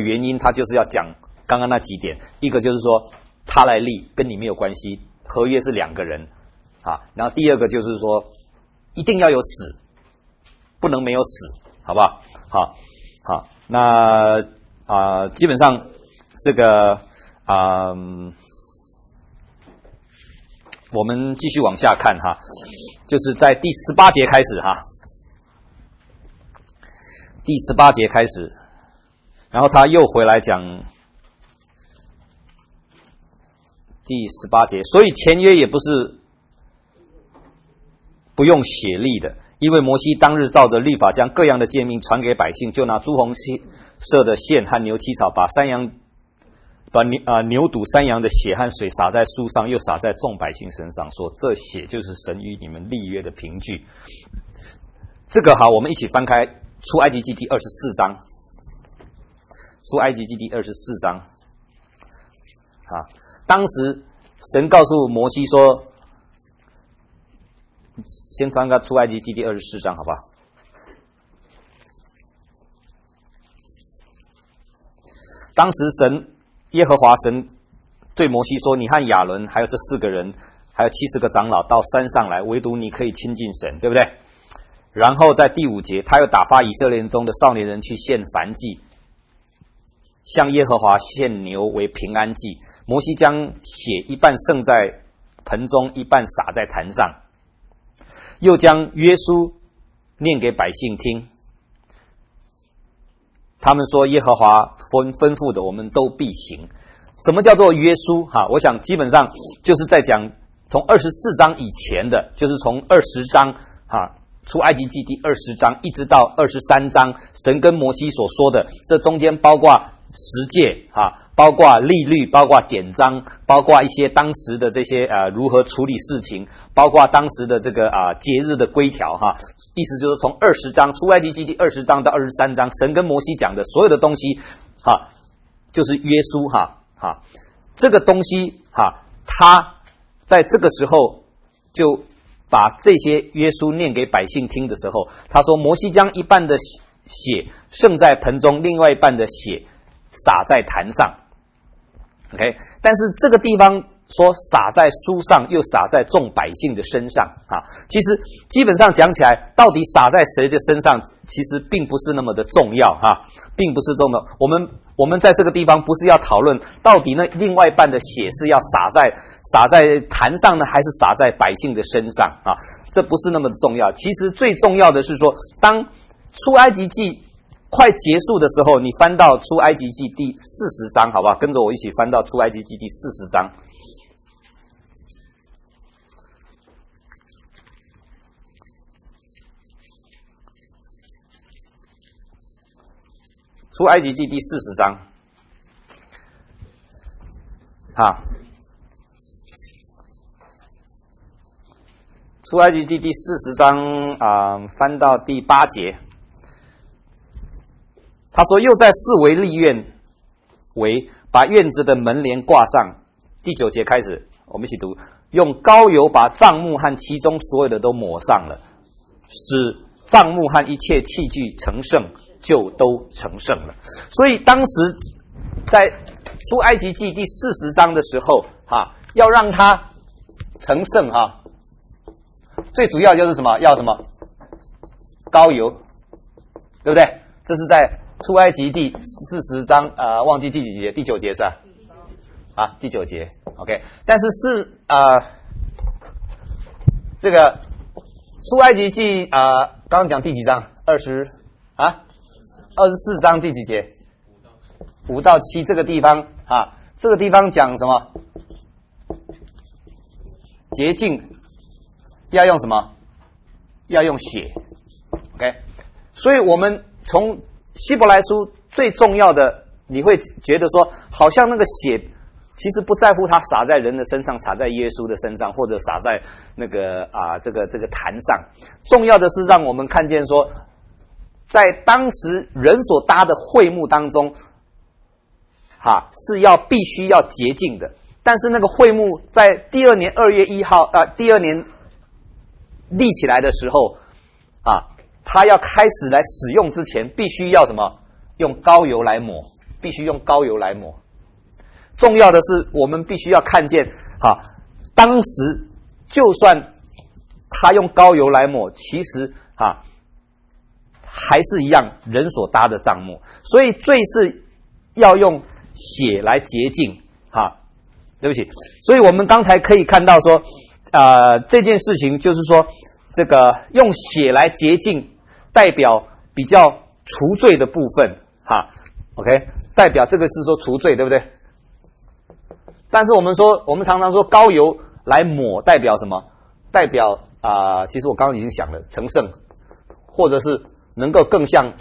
原因，他就是要讲刚刚那几点，一个就是说他来立跟你没有关系，合约是两个人啊，然后第二个就是说一定要有死，不能没有死，好不好？好，那基本上这个我们继续往下看哈，就是在第18节开始哈，第18节开始，然后他又回来讲第18节，所以前约也不是不用血立的，因为摩西当日照着律法将各样的诫命传给百姓，就拿朱红色的线和牛膝草，把牛犊山羊的血和水洒在书上，又洒在众百姓身上，说这血就是神与你们立约的凭据。这个好，我们一起翻开出埃及记第24章，出埃及记第24章啊，当时神告诉摩西说，先翻开出埃及记第24章好不好？当时耶和华神对摩西说，你和亚伦还有这4个人还有70个长老到山上来，唯独你可以亲近神，对不对？然后在第5节，他又打发以色列人中的少年人去献燔祭，向耶和华献牛为平安祭。摩西将血一半盛在盆中，一半洒在坛上，又将约书念给百姓听。他们说耶和华吩咐的，我们都必行。什么叫做约书？我想基本上就是在讲从24章以前的，就是从20章出埃及记第20章一直到23章，神跟摩西所说的，这中间包括十诫包括律例，包括典章，包括一些当时的这些如何处理事情，包括当时的这个节日的规条意思就是从20章出埃及记第20章到23章，神跟摩西讲的所有的东西就是约书这个东西他在这个时候就把这些约书念给百姓听的时候，他说摩西将一半的血盛在盆中，另外一半的血洒在坛上。OK， 但是这个地方说洒在书上，又洒在众百姓的身上其实基本上讲起来，到底洒在谁的身上，其实并不是那么的重要并不是重要。我们在这个地方不是要讨论到底那另外一半的血是要洒在坛上呢，还是洒在百姓的身上这不是那么的重要。其实最重要的是说，当出埃及记快结束的时候，你翻到出埃及记第40章好不好？跟着我一起翻到出埃及记第40章。出埃及记第40章出埃及记第40章翻到第8节，他说又在四围立院围，把院子的门帘挂上。第9节开始，我们一起读，用膏油把帐幕和其中所有的都抹上了，使帐幕和一切器具成圣，就都成圣了。所以当时在出埃及记第40章的时候要让它成圣最主要就是什么？要什么？膏油，对不对？这是在出埃及第40章忘记第几节？第9节是吧？第9节 OK。 但是这个出埃及记刚刚讲第几章？24章第几节？5到7这个地方这个地方讲什么？洁净要用什么？要用血 OK。 所以我们从希伯来书最重要的，你会觉得说好像那个血其实不在乎它洒在人的身上，洒在耶稣的身上，或者洒在那个这个坛上，重要的是让我们看见说，在当时人所搭的会幕当中是必须要洁净的。但是那个会幕在第2年2月1号第2年立起来的时候他要开始来使用之前，必须要什么？用膏油来抹必须用膏油来抹。重要的是，我们必须要看见，当时就算他用膏油来抹，其实还是一样人所搭的帐幕。所以罪是要用血来洁净，对不起。所以我们刚才可以看到说，这件事情就是说，这个用血来洁净，代表比较除罪的部分，OK， 代表这个是说除罪，对不对？但是我们常常说膏油来抹，代表什么？代表其实我刚刚已经想了，成圣，或者是能够更像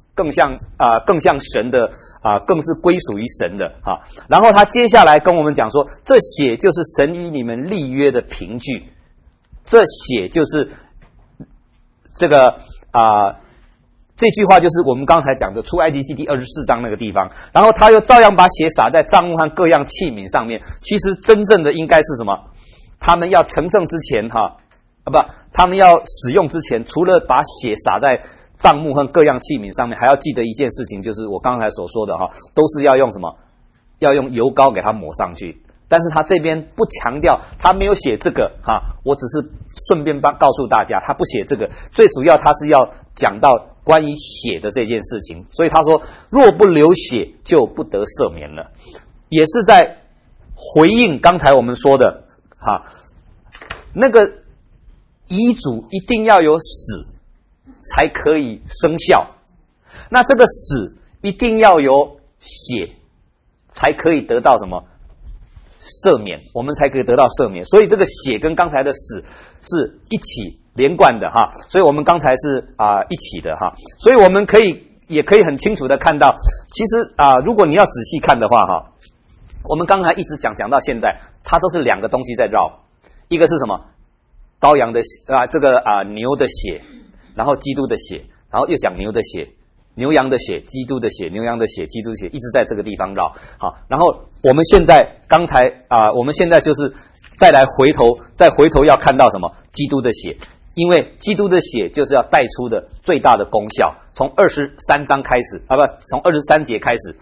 神的更是归属于神的然后他接下来跟我们讲说，这血就是神与你们立约的凭据，这血就是这个这句话就是我们刚才讲的出埃及记第24章那个地方。然后他又照样把血洒在帐幕和各样器皿上面。其实真正的应该是什么？他们要成圣之前他们要使用之前，除了把血洒在帐幕和各样器皿上面，还要记得一件事情，就是我刚才所说的都是要用什么？要用油膏给它抹上去。但是他这边不强调，他没有写这个我只是顺便告诉大家，他不写这个，最主要他是要讲到关于血的这件事情。所以他说，若不流血，就不得赦免了，也是在回应刚才我们说的那个遗嘱一定要有死才可以生效，那这个死一定要有血才可以得到什么？赦免，我们才可以得到赦免。所以这个血跟刚才的死是一起连贯的所以我们刚才是一起的所以我们也可以很清楚的看到，其实如果你要仔细看的话我们刚才一直讲到现在，它都是两个东西在绕，一个是什么？羔羊的牛的血，然后基督的血，然后又讲牛的血，牛羊的血，基督的血，牛羊的血，基督的血，一直在这个地方绕。然后我们现在我们现在就是再回头要看到什么？基督的血，因为基督的血就是要带出的最大的功效。从23章开始从23节开始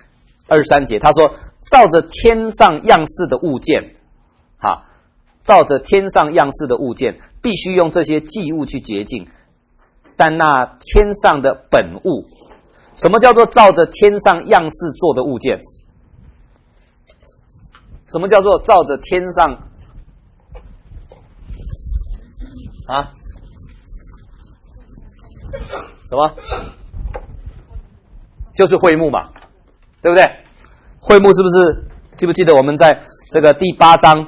，23节他说，照着天上样式的物件照着天上样式的物件，必须用这些祭物去洁净。但那天上的本物，什么叫做照着天上样式做的物件？什么叫做照着天上什么？就是会幕嘛，对不对？会幕是不是？记不记得我们在这个第8章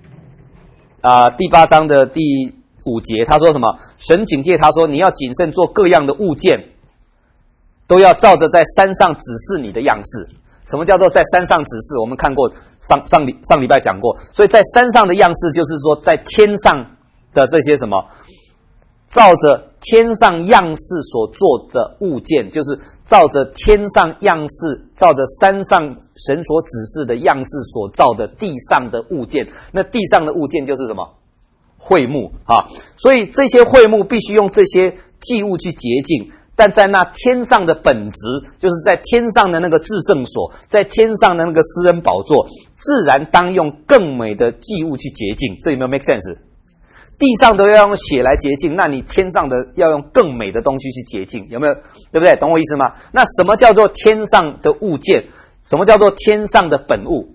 的第5节，他说什么？神警戒他说，你要谨慎做各样的物件，都要照着在山上指示你的样式。什么叫做在山上指示？我们看过上礼拜讲过。所以在山上的样式，就是说在天上的这些什么，照着天上样式所做的物件，就是照着天上样式，照着山上神所指示的样式所造的地上的物件。那地上的物件就是什么？会幕所以这些会幕必须用这些祭物去洁净。但在那天上的本质，就是在天上的那个至圣所，在天上的那个施恩宝座，自然当用更美的祭物去洁净。这有没有 make sense？ 地上都要用血来洁净，那你天上的要用更美的东西去洁净，有没有？对不对？懂我意思吗？那什么叫做天上的物件？什么叫做天上的本物？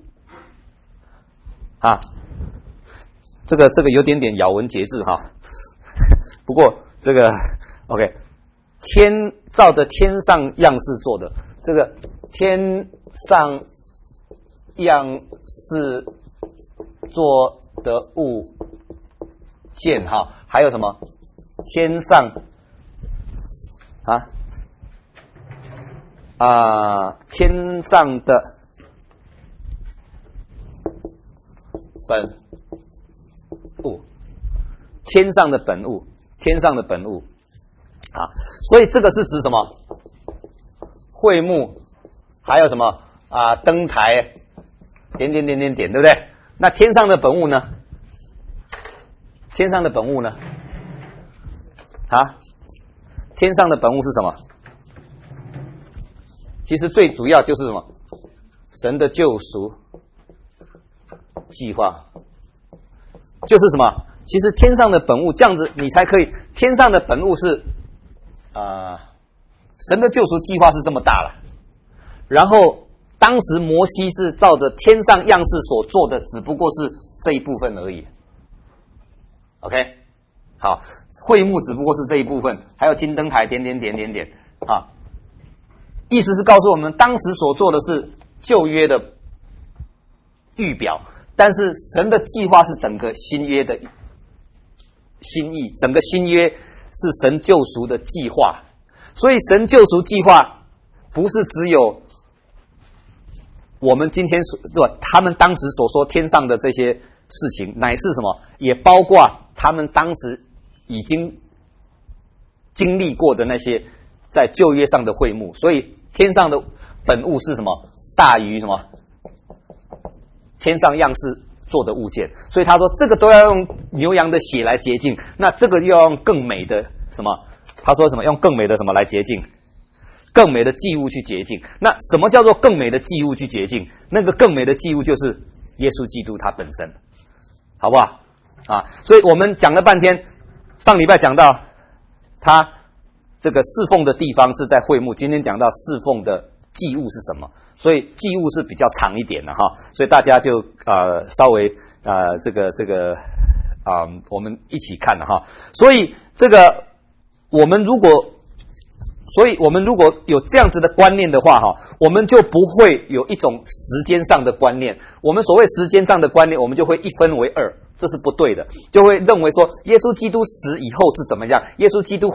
这个有点咬文嚼字不过这个 OK。照着天上样式做的，这个天上样式做的物件还有什么？天上天上的本物，天上的本物，天上的本物所以这个是指什么？会幕，还有什么灯台，点，对不对？那天上的本物呢？天上的本物呢？天上的本物是什么？ 其实最主要就是什么？神的救赎计划就是什么？其实天上的本物这样子，你才可以。天上的本物是神的救赎计划是这么大了。然后当时摩西是照着天上样式所做的，只不过是这一部分而已。OK， 好，会幕只不过是这一部分，还有金灯台点啊。意思是告诉我们，当时所做的是旧约的预表，但是神的计划是整个新约的心意，整个新约是神救赎的计划。所以神救赎计划不是只有我们今天他们当时所说天上的这些事情，乃是什么？也包括他们当时已经经历过的那些在旧约上的会幕。所以天上的本物是什么？大于什么？天上样式做的物件。所以他说这个都要用牛羊的血来洁净，那这个又要用更美的什么？他说什么？用更美的什么来洁净？更美的祭物去洁净。那什么叫做更美的祭物去洁净？那个更美的祭物就是耶稣基督他本身，好不好？所以我们讲了半天，上礼拜讲到他这个侍奉的地方是在会幕，今天讲到侍奉的祭物是什么，所以祭物是比较长一点的哈，所以大家就稍微我们一起看了哈。所以这个我们如果有这样子的观念的话哈，我们就不会有一种时间上的观念。我们所谓时间上的观念，我们就会一分为二，这是不对的，就会认为说耶稣基督死以后是怎么样，耶稣基督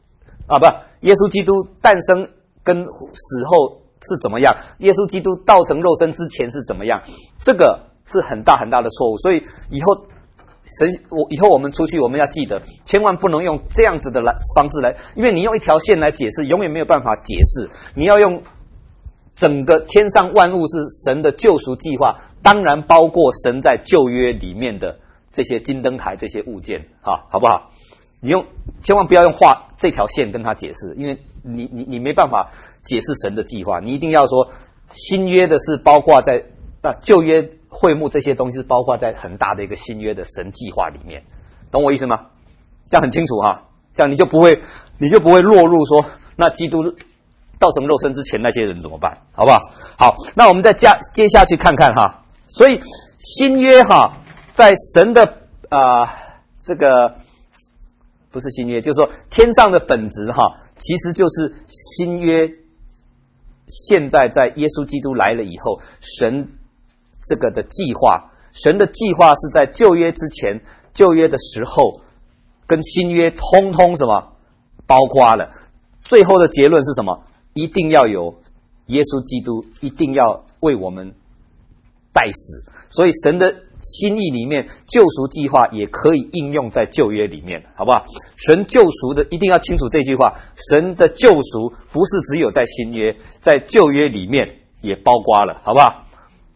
诞生跟死后是怎么样，耶稣基督道成肉身之前是怎么样，这个是很大很大的错误。所以以后我们出去，我们要记得，千万不能用这样子的方式来，因为你用一条线来解释，永远没有办法解释。你要用整个天上万物是神的救赎计划，当然包括神在旧约里面的这些金灯台这些物件，好不好？千万不要用画这条线跟他解释，因为你没办法解释神的计划。你一定要说新约的是包括在旧约会幕这些东西是包括在很大的一个新约的神计划里面，懂我意思吗？这样很清楚哈，这样你就不会落入说那基督道成肉身之前那些人怎么办，好不好？好，那我们再接下去看看哈。所以新约哈，在神的这个不是新约，就是说天上的本质哈，其实就是新约。现在在耶稣基督来了以后，神这个的计划，神的计划是在旧约之前，旧约的时候跟新约通通什么包括了。最后的结论是什么？一定要有耶稣基督，一定要为我们代死。所以神的心意里面，救赎计划也可以应用在旧约里面，好不好？神救赎的一定要清楚这句话，神的救赎不是只有在新约，在旧约里面也包括了，好不好？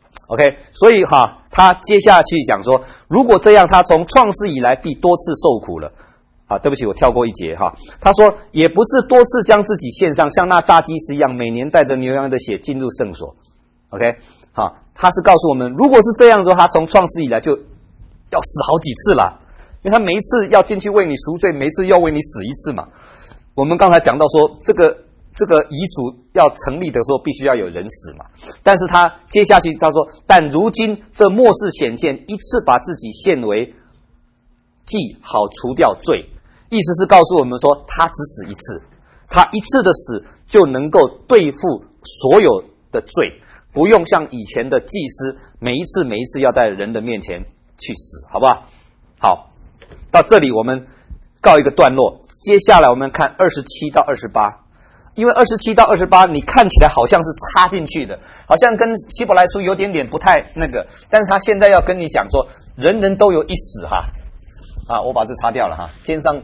OK， 所以他接下去讲说，如果这样，他从创世以来必多次受苦了。对不起，我跳过一节哈。他说，也不是多次将自己献上，像那大祭司一样，每年带着牛羊的血进入圣所。OK， 他是告诉我们，如果是这样的话，他从创世以来就要死好几次了，因为他每一次要进去为你赎罪，每一次要为你死一次嘛。我们刚才讲到说，这个遗嘱要成立的时候，必须要有人死嘛。但是他接下去他说，但如今这末世显现，一次把自己献为祭，好除掉罪。意思是告诉我们说，他只死一次，他一次的死就能够对付所有的罪，不用像以前的祭司每一次要在人的面前去死，好不好？好，到这里我们告一个段落。接下来我们看27到28，因为27到28你看起来好像是插进去的，好像跟希伯来书有点不太那个，但是他现在要跟你讲说，人人都有一死哈。我把这擦掉了哈，天上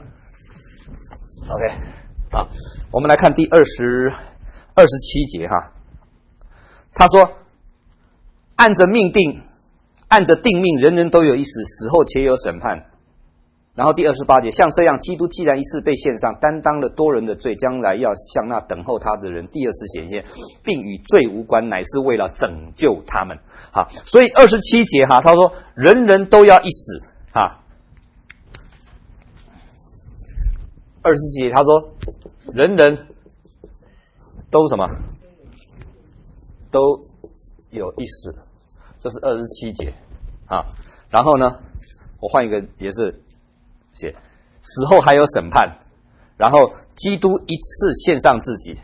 OK， 好，我们来看第27节哈。他说，按着定命，人人都有一死，死后且有审判。 然后第28节，像这样，基督既然一次被献上，担当了多人的罪，将来要向那等候他的人第二次显现，并与罪无关，乃是为了拯救他们。好，所以27节哈，他说人人都要一死哈。27节他说人人都什么？都有一死，这是27节啊。然后呢，我换一个也是写死后还有审判，然后基督一次献上自己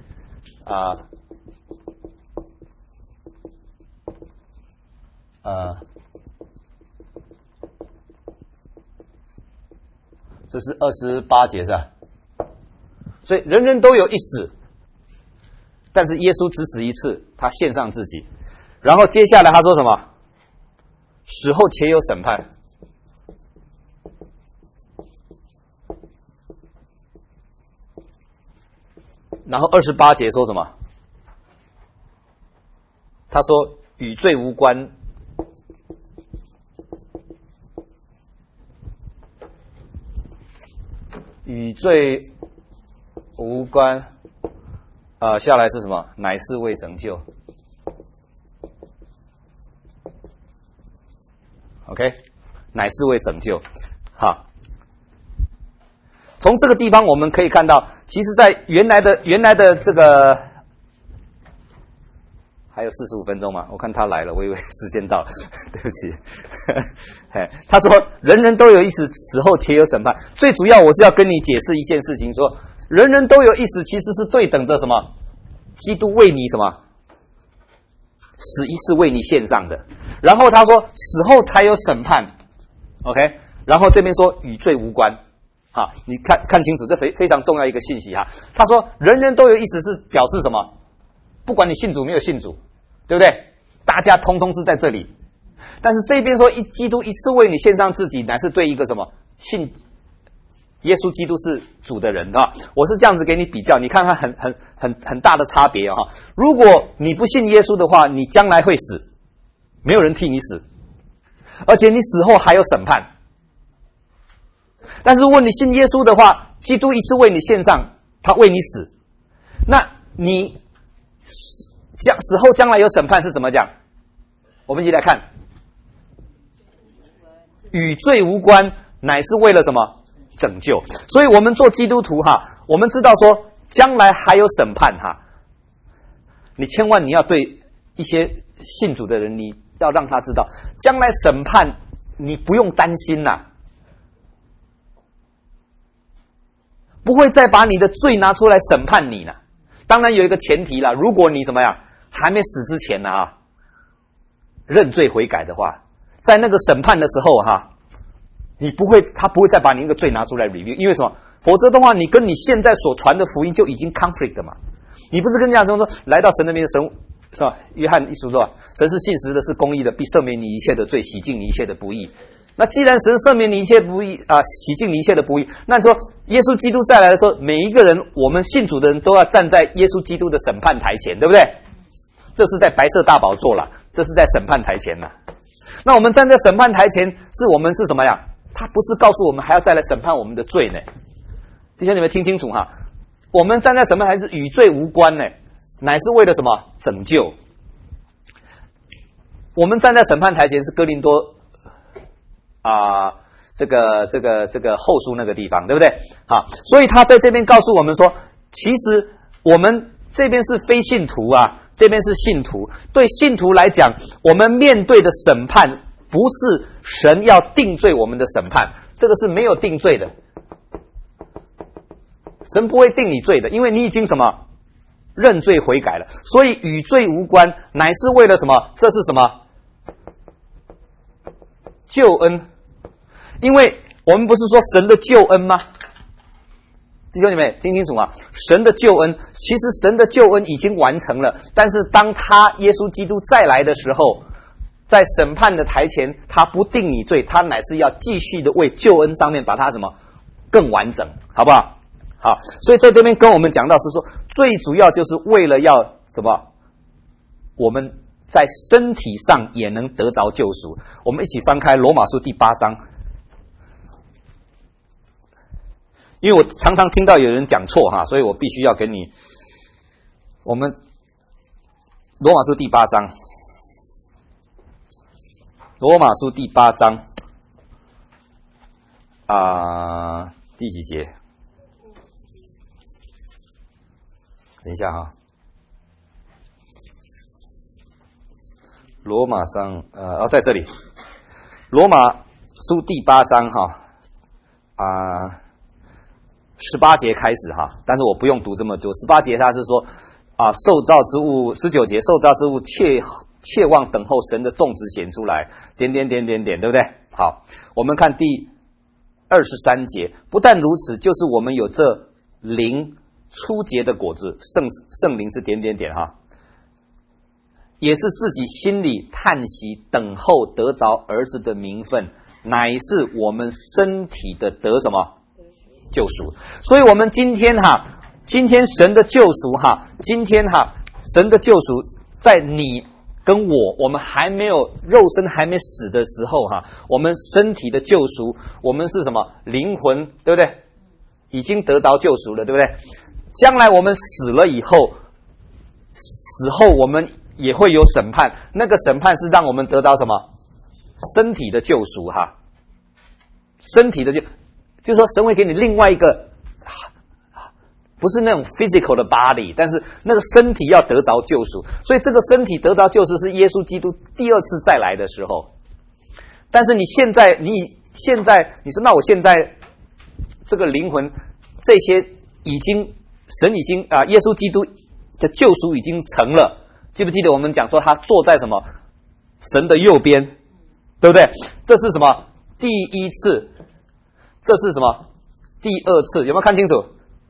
这是28节是吧？所以人人都有一死，但是耶稣只死一次，他献上自己。然后接下来他说什么？死后且有审判。然后28节说什么？他说与罪无关。与罪无关，下来是什么？乃是为拯救。OK， 乃是为拯救。好，从这个地方我们可以看到，其实在原来的这个，还有45分钟吗？我看他来了，我以为时间到了，对不起。他说人人都有一死，死后且有审判。最主要我是要跟你解释一件事情，说人人都有一死，其实是对等着什么？基督为你什么？死一次为你献上的。然后他说死后才有审判 ，OK。然后这边说与罪无关，好，你看清楚，这非常重要一个信息哈。他说人人都有一死是表示什么？不管你信主没有信主，对不对？大家通通是在这里。但是这边说基督一次为你献上自己，乃是对一个什么信耶稣基督是主的人啊。我是这样子给你比较，你看看很大的差别啊。如果你不信耶稣的话，你将来会死，没有人替你死，而且你死后还有审判。但是如果你信耶稣的话，基督一次为你献上，他为你死，那你死后将来有审判是怎么讲？我们一起来看，与罪无关，乃是为了什么？拯救。所以我们做基督徒哈，我们知道说将来还有审判哈。你千万你要对一些信主的人，你要让他知道，将来审判你不用担心呐，不会再把你的罪拿出来审判你了。当然有一个前提啦，如果你怎么样还没死之前呢认罪悔改的话，在那个审判的时候他不会再把你那个罪拿出来 review， 因为什么？否则的话，你跟你现在所传的福音就已经 conflict 了嘛。你不是跟人家说来到神那边，神是吧？约翰一书说，神是信实的，是公义的，必赦免你一切的罪，洗净你一切的不义。那既然神赦免你一切不义洗净你一切的不义，那你说耶稣基督再来的时候，每一个人，我们信主的人都要站在耶稣基督的审判台前，对不对？这是在白色大宝座了，这是在审判台前了。那我们站在审判台前，我们是什么呀？他不是告诉我们还要再来审判我们的罪呢？弟兄你们听清楚哈，我们站在审判台是与罪无关呢，乃是为了什么？拯救。我们站在审判台前是哥林多这个后书那个地方，对不对？好，所以他在这边告诉我们说，其实我们这边是非信徒这边是信徒。对信徒来讲，我们面对的审判不是神要定罪我们的审判，这个是没有定罪的，神不会定你罪的，因为你已经什么认罪悔改了。所以与罪无关，乃是为了什么？这是什么？救恩。因为我们不是说神的救恩吗？弟兄姐妹听清楚啊，神的救恩，其实神的救恩已经完成了，但是当他耶稣基督再来的时候，在审判的台前，他不定你罪，他乃是要继续的为救恩上面把它怎么更完整，好不好？好，所以在这边跟我们讲到是说，最主要就是为了要什么？我们在身体上也能得着救赎。我们一起翻开罗马书第8章。 因为我常常听到有人讲错哈，所以我必须要给你我们罗马书第8章，罗马书第8章第几节？等一下哈，罗马章在这里，罗马书第8章哈18节开始哈，但是我不用读这么多。18节他是说受造之物，19节受造之物切望等候神的种子显出来，点，对不对？好，我们看第23节，不但如此，就是我们有这灵初结的果子，圣灵是点哈，也是自己心里叹息，等候得着儿子的名分，乃是我们身体的得什么？救赎。所以我们今天神的救赎神的救赎在你跟我们还没有肉身还没死的时候我们身体的救赎，我们是什么？灵魂，对不对？已经得着救赎了，对不对？将来我们死了以后，我们也会有审判，那个审判是让我们得到什么？身体的救赎身体的就是说神会给你另外一个不是那种 physical 的 body， 但是那个身体要得着救赎，所以这个身体得着救赎是耶稣基督第二次再来的时候。但是你现在说，那我现在这个灵魂这些神已经耶稣基督的救赎已经成了，记不记得我们讲说他坐在什么神的右边，对不对？这是什么第一次？这是什么第二次？有没有看清楚？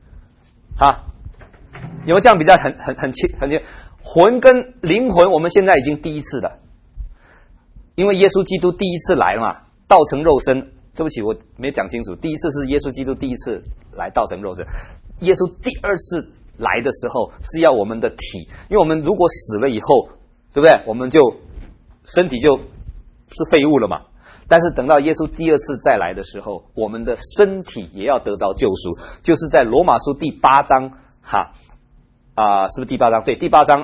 有没有这样比较很清？魂跟灵魂我们现在已经第一次了，因为耶稣基督第一次来嘛，道成肉身。对不起，我没讲清楚，第一次是耶稣基督第一次来道成肉身，耶稣第二次来的时候是要我们的体，因为我们如果死了以后，对不对？我们就身体就是废物了嘛。但是等到耶稣第二次再来的时候，我们的身体也要得着救赎，就是在罗马书第8章是不是第8章？对，第8章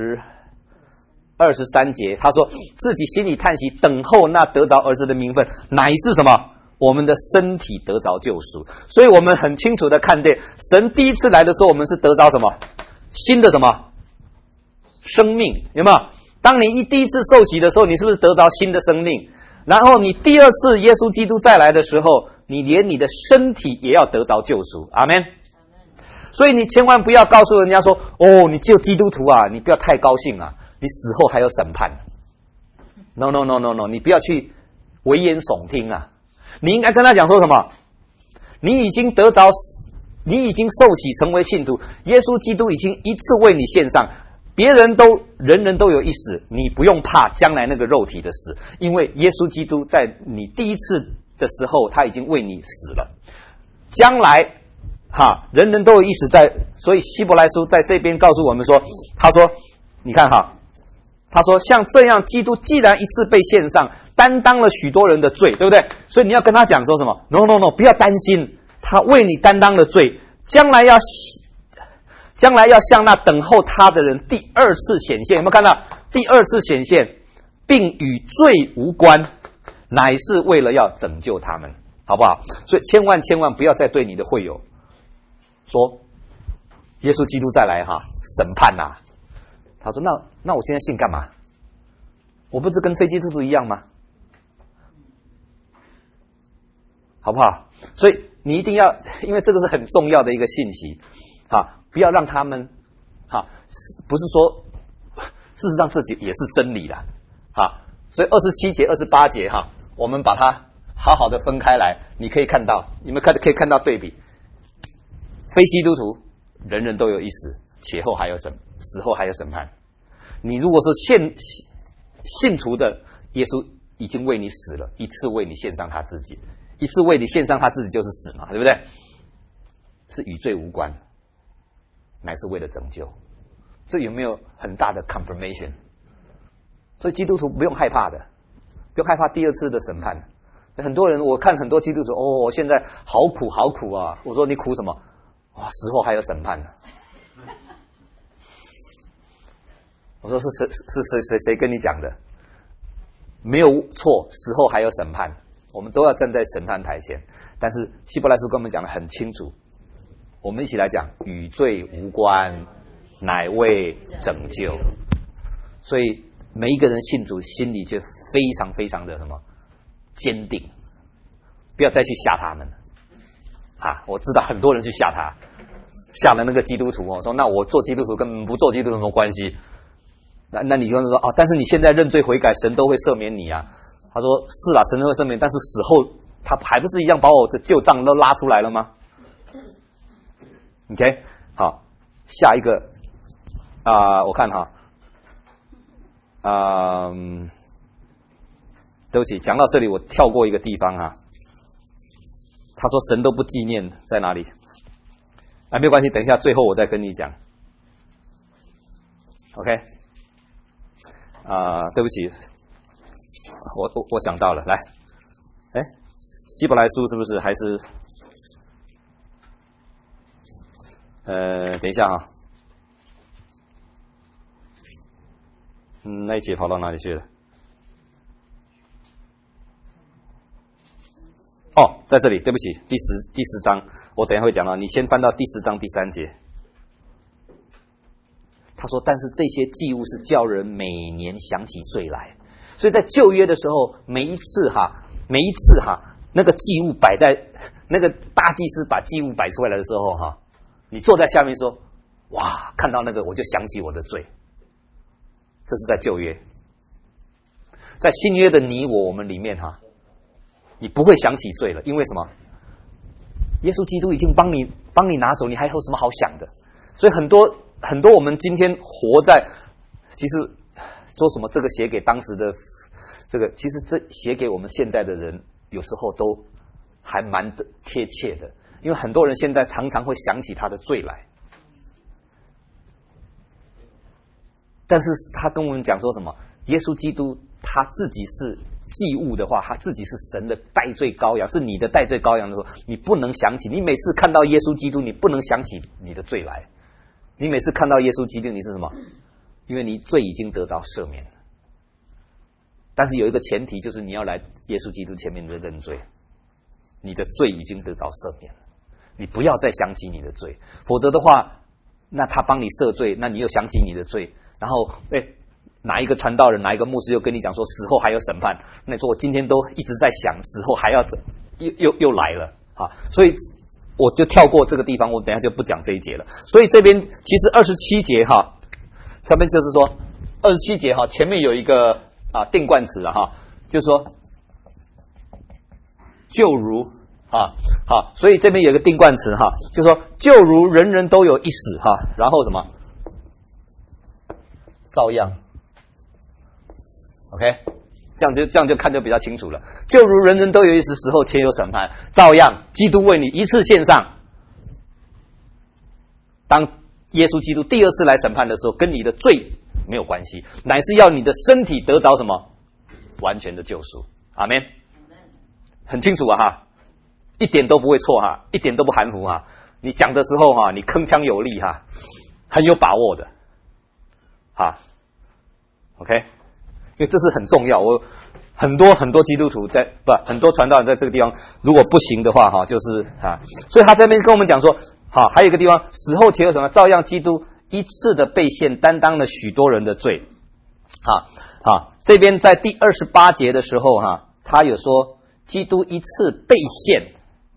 23节，他说自己心里叹息，等候那得着儿子的名分，乃是什么？我们的身体得着救赎。所以我们很清楚的看见，神第一次来的时候，我们是得着什么？新的什么？生命，有没有？当你第一次受洗的时候，你是不是得着新的生命？然后你第二次耶稣基督再来的时候，你连你的身体也要得着救赎。阿们。所以你千万不要告诉人家说，你只有基督徒你不要太高兴你死后还有审判。No， 你不要去危言耸听你应该跟他讲说什么？你已经受洗成为信徒，耶稣基督已经一次为你献上。人人都有一死，你不用怕将来那个肉体的死，因为耶稣基督在你第一次的时候，他已经为你死了。将来人人都有一死所以希伯来书在这边告诉我们说，他说，你看他说像这样，基督既然一次被献上，担当了许多人的罪，对不对？所以你要跟他讲说什么 ？No， 不要担心，他为你担当了罪，将来要向那等候他的人第二次显现。有没有看到第二次显现，并与罪无关，乃是为了要拯救他们，好不好？所以千万不要再对你的会友说耶稣基督再来审判他说那我现在信干嘛？我不是跟非基督徒一样吗？好不好？所以你一定要，因为这个是很重要的一个信息不要让他们不是说事实上这也是真理的所以27节28节我们把它好好的分开来，你可以看到，你们可以看到对比。非基督徒人人都有一死，死后还有审判。你如果是信徒的，耶稣已经为你死了，一次为你献上他自己，一次为你献上他自己就是死嘛，对不对？是与罪无关，乃是为了拯救。这有没有很大的 confirmation？ 所以基督徒不用害怕的，不用害怕第二次的审判。 很多人我看很多基督徒，我现在好苦好苦啊！我说你苦什么？哇，死后还有审判呢。我说是谁跟你讲的？没有错，死后还有审判，我们都要站在审判台前。但是希伯来书跟我们讲得很清楚，我们一起来讲，与罪无关，乃为拯救。所以每一个人信主，心里就非常非常的什么坚定，不要再去吓他们了。我知道很多人去吓他，吓了那个基督徒说那我做基督徒跟不做基督徒有什么关系？那你就说但是你现在认罪悔改，神都会赦免你啊。他说是啦，神都会赦免，但是死后他还不是一样把我的旧账都拉出来了吗 ？OK， 好，下一个我看对不起，讲到这里我跳过一个地方他说神都不纪念在哪里？没有关系，等一下最后我再跟你讲。OK。对不起，我想到了，来，希伯来书是不是还是？等一下那一节跑到哪里去了？在这里，对不起，第十章，我等一下会讲到，你先翻到第10章第3节。他说但是这些祭物是叫人每年想起罪来，所以在旧约的时候，每一次那个祭物摆在那个大祭司把祭物摆出来的时候你坐在下面说，哇，看到那个我就想起我的罪。这是在旧约。在新约的我们里面你不会想起罪了，因为什么？耶稣基督已经帮你拿走，你还有什么好想的？所以很多我们今天活在，其实说什么这个写给当时的这个，其实这写给我们现在的人，有时候都还蛮贴切的，因为很多人现在常常会想起他的罪来，但是他跟我们讲说什么？耶稣基督他自己是祭物的话，他自己是神的代罪羔羊，是你的代罪羔羊的时候，你不能想起，你每次看到耶稣基督，你不能想起你的罪来。你每次看到耶稣基督，你是什么？因为你罪已经得着赦免了。但是有一个前提，就是你要来耶稣基督前面的认罪，你的罪已经得着赦免了，你不要再想起你的罪，否则的话，那他帮你赦罪，那你又想起你的罪，然后哪一个传道人，哪一个牧师又跟你讲说死后还有审判，那你说我今天都一直在想死后还要又来了所以我就跳过这个地方，我等一下就不讲这一节了。所以这边其实27节上面就是说27节前面有一个定冠词就是说就如所以这边有一个定冠词就是说就如人人都有一死然后什么照样 OK， 这样就看就比较清楚了。就如人人都有一死，死后且有审判，照样基督为你一次献上。当耶稣基督第2次来审判的时候，跟你的罪没有关系，乃是要你的身体得着什么？完全的救赎。阿们。很清楚一点都不会错一点都不含糊你讲的时候你铿锵有力很有把握的OK， 因为这是很重要。我很多基督徒很多传道人在这个地方，如果不行的话就是所以他这边跟我们讲说还有一个地方，死后且有什么？照样基督一次的被献，担当了许多人的罪。这边在第28节的时候他有说基督一次被献。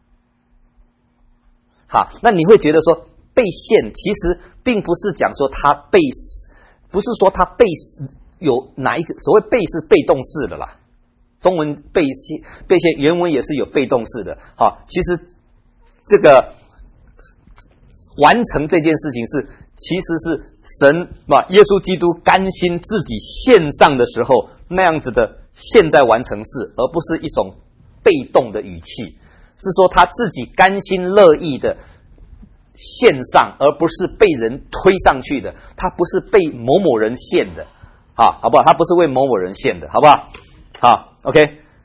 那你会觉得说被献其实并不是讲说他被死，不是说他被死有哪一个所谓被是被动式的啦，中文被献原文也是有被动式的其实这个完成这件事情其实是神耶稣基督甘心自己献上的时候那样子的现在完成式，而不是一种被动的语气，是说他自己甘心乐意的献上，而不是被人推上去的，他不是被某某人献的好不好？他不是为某某人献的，好不好？OK，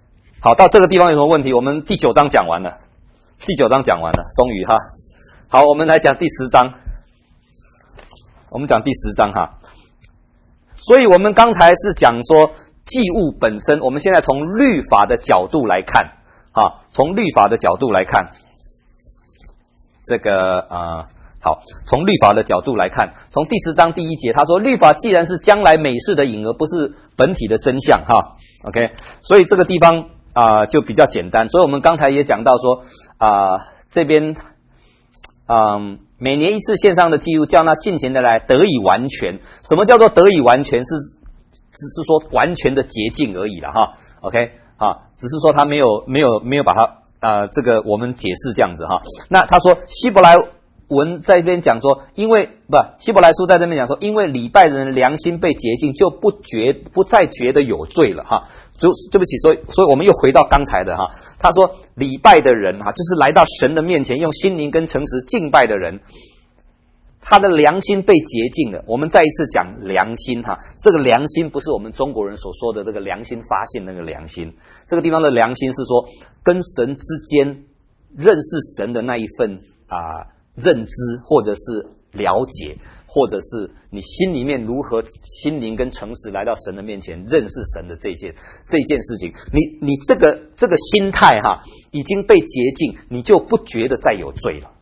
好，到这个地方有什么问题？我们第9章讲完了，终于哈。好，我们来讲第10章。我们讲第10章哈。所以我们刚才是讲说祭物本身，我们现在从律法的角度来看，从律法的角度来看，这个好，从律法的角度来看，从第10章第1节，他说律法既然是将来美事的影儿，不是本体的真相哈。OK， 所以这个地方就比较简单。所以我们刚才也讲到说这边每年一次献上的祭物，叫那敬虔的来得以完全。什么叫做得以完全？只是说完全的洁净而已了哈。OK 只是说他没有把它这个我们解释这样子哈。那他说希伯来文在这边讲说，希伯来书在这边讲说，因为礼拜人的良心被洁净，就不再觉得有罪了哈。对不起，所以我们又回到刚才的哈。他说礼拜的人就是来到神的面前，用心灵跟诚实敬拜的人，他的良心被洁净了。我们再一次讲良心哈，这个良心不是我们中国人所说的这个良心发现那个良心，这个地方的良心是说跟神之间认识神的那一份认知，或者是了解，或者是你心里面如何心灵跟诚实来到神的面前认识神的这件事情，你这个心态已经被洁净，你就不觉得再有罪了，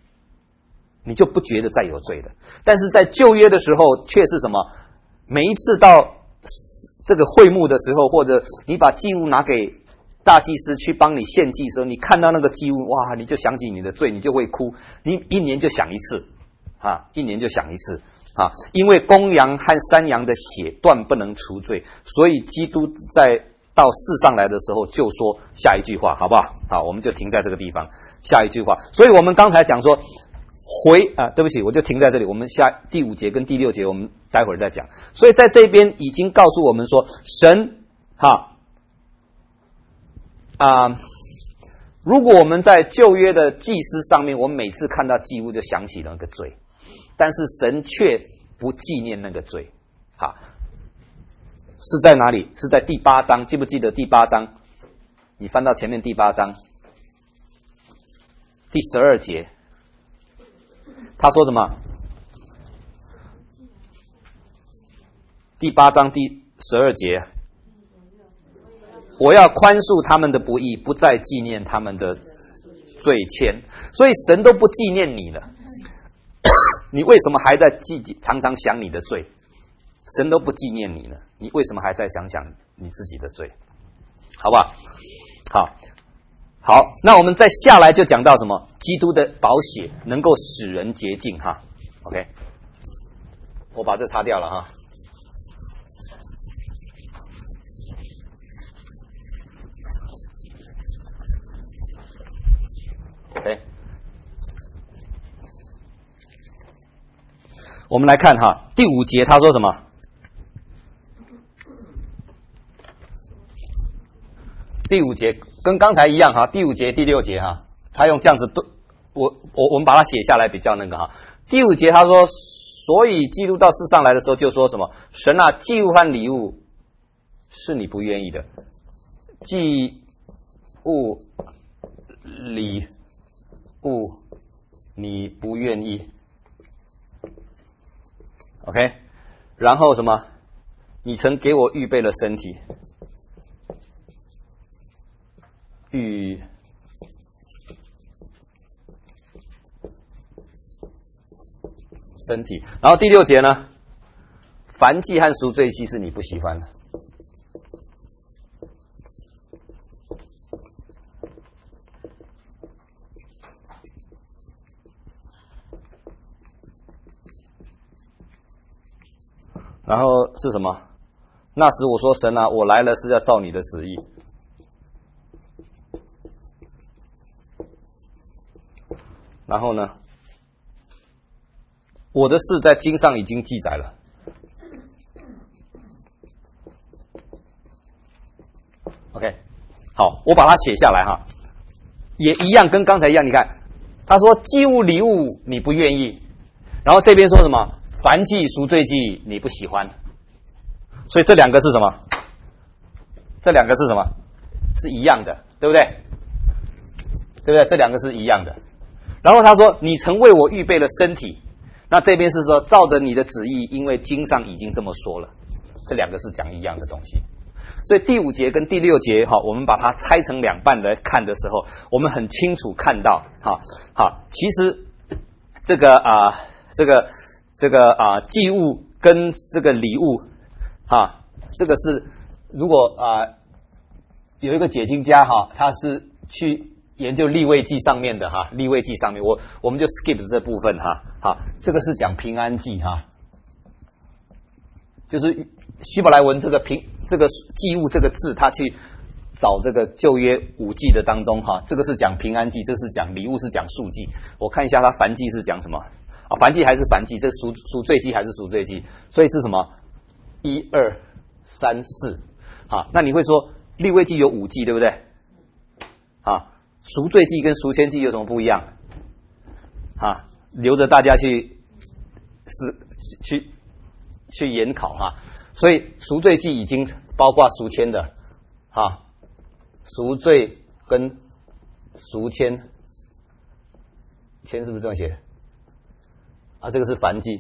但是在旧约的时候却是什么？每一次到这个会幕的时候，或者你把祭物拿给大祭司去帮你献祭的时候，你看到那个祭物，哇，你就想起你的罪，你就会哭。你一年就想一次因为公羊和山羊的血断不能除罪，所以基督在到世上来的时候就说下一句话，好不好？好，我们就停在这个地方，下一句话。所以我们刚才讲说对不起，我就停在这里。我们第5节跟第6节，我们待会儿再讲。所以在这边已经告诉我们说，神如果我们在旧约的祭司上面，我们每次看到祭物就想起那个罪，但是神却不纪念那个罪。是在哪里？是在第8章，记不记得第8章？你翻到前面第8章第12节，他说什么？第8章第12节，我要宽恕他们的不义，不再纪念他们的罪愆。所以神都不纪念你了，你为什么还在常常想你的罪？神都不纪念你了，你为什么还在想你自己的罪？好不好？好，那我们再下来就讲到什么？基督的宝血能够使人洁净哈。OK， 我把这擦掉了哈。OK， 我们来看哈，第5节他说什么？第5节跟刚才一样哈，第5节、第6节哈，他用这样子我们把它写下来比较那个哈。第5节他说，所以基督到世上来的时候就说什么？神啊，祭物和礼物是你不愿意的，祭物礼物你不愿意。OK， 然后什么？你曾给我预备了身体。身体，然后第6节呢？燔祭和赎罪祭是你不喜欢的。然后是什么？那时我说神啊，我来了是要照你的旨意。然后呢？我的事在经上已经记载了。OK， 好，我把它写下来哈，也一样，跟刚才一样。你看，他说祭物礼物你不愿意，然后这边说什么？燔祭赎罪祭你不喜欢，所以这两个是什么？这两个是什么？ 是一样的，对不对？对不对？这两个是一样的。然后他说：“你曾为我预备了身体。”那这边是说照着你的旨意，因为经上已经这么说了。这两个是讲一样的东西。所以第5节跟第6节，我们把它拆成两半来看的时候，我们很清楚看到，其实这个祭物跟这个礼物，这个是如果有一个解经家他是去研究利未记上面的利未记上面，我们就 skip 这部分这个是讲平安祭就是希伯来文这个祭物这个字，他去找这个旧约5祭的当中这个是讲平安祭，这是讲礼物，是讲赎祭。我看一下他燔祭是讲什么燔祭还是燔祭，这赎罪祭还是赎罪祭，所以是什么1、2、3、4那你会说利未记有5祭对不对赎罪祭跟赎愆祭有什么不一样留着大家去研讨所以赎罪祭已经包括赎愆的赎罪跟赎愆，愆是不是这么写这个是燔祭。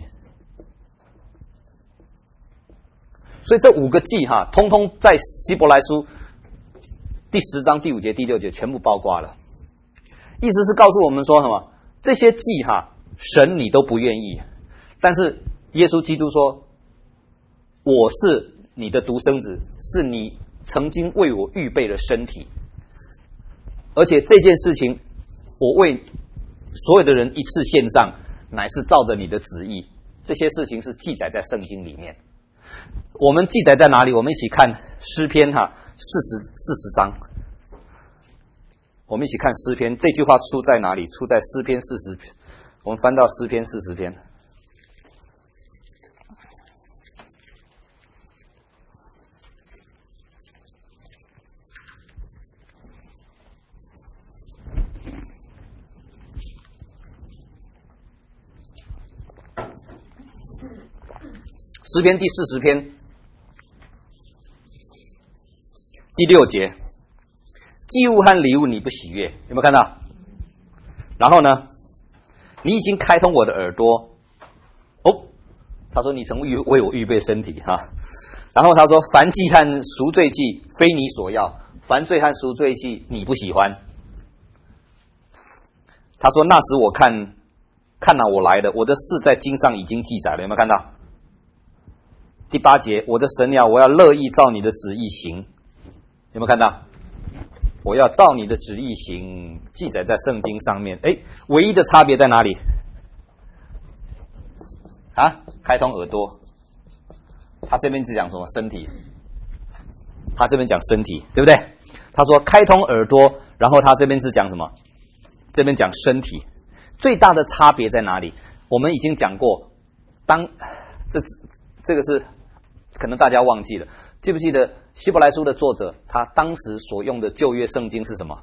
所以这5个祭通通在希伯来书第10章第5节第6节全部包括了。意思是告诉我们说什么？这些祭神你都不愿意，但是耶稣基督说我是你的独生子，是你曾经为我预备了身体，而且这件事情我为所有的人一次献上，乃是照着你的旨意。这些事情是记载在圣经里面。我们记载在哪里？我们一起看诗篇40章。我们一起看诗篇，这句话出在哪里？出在诗篇40篇。我们翻到诗篇40篇。诗篇第40篇第6节，祭物和礼物你不喜悦，有没有看到？然后呢，你已经开通我的耳朵。他说你曾为我预备身体然后他说燔祭和赎罪祭非你所要，燔罪和赎罪祭你不喜欢。他说那时我看哪我来的，我的事在经上已经记载了，有没有看到？第8节，我的神呀，我要乐意照你的旨意行，有没有看到？我要照你的旨意行，记载在圣经上面。唯一的差别在哪里？开通耳朵。他这边只讲什么？身体。他这边讲身体，对不对？他说开通耳朵，然后他这边是讲什么？这边讲身体。最大的差别在哪里？我们已经讲过，这个是可能大家忘记了，记不记得希伯来书的作者他当时所用的旧约圣经是什么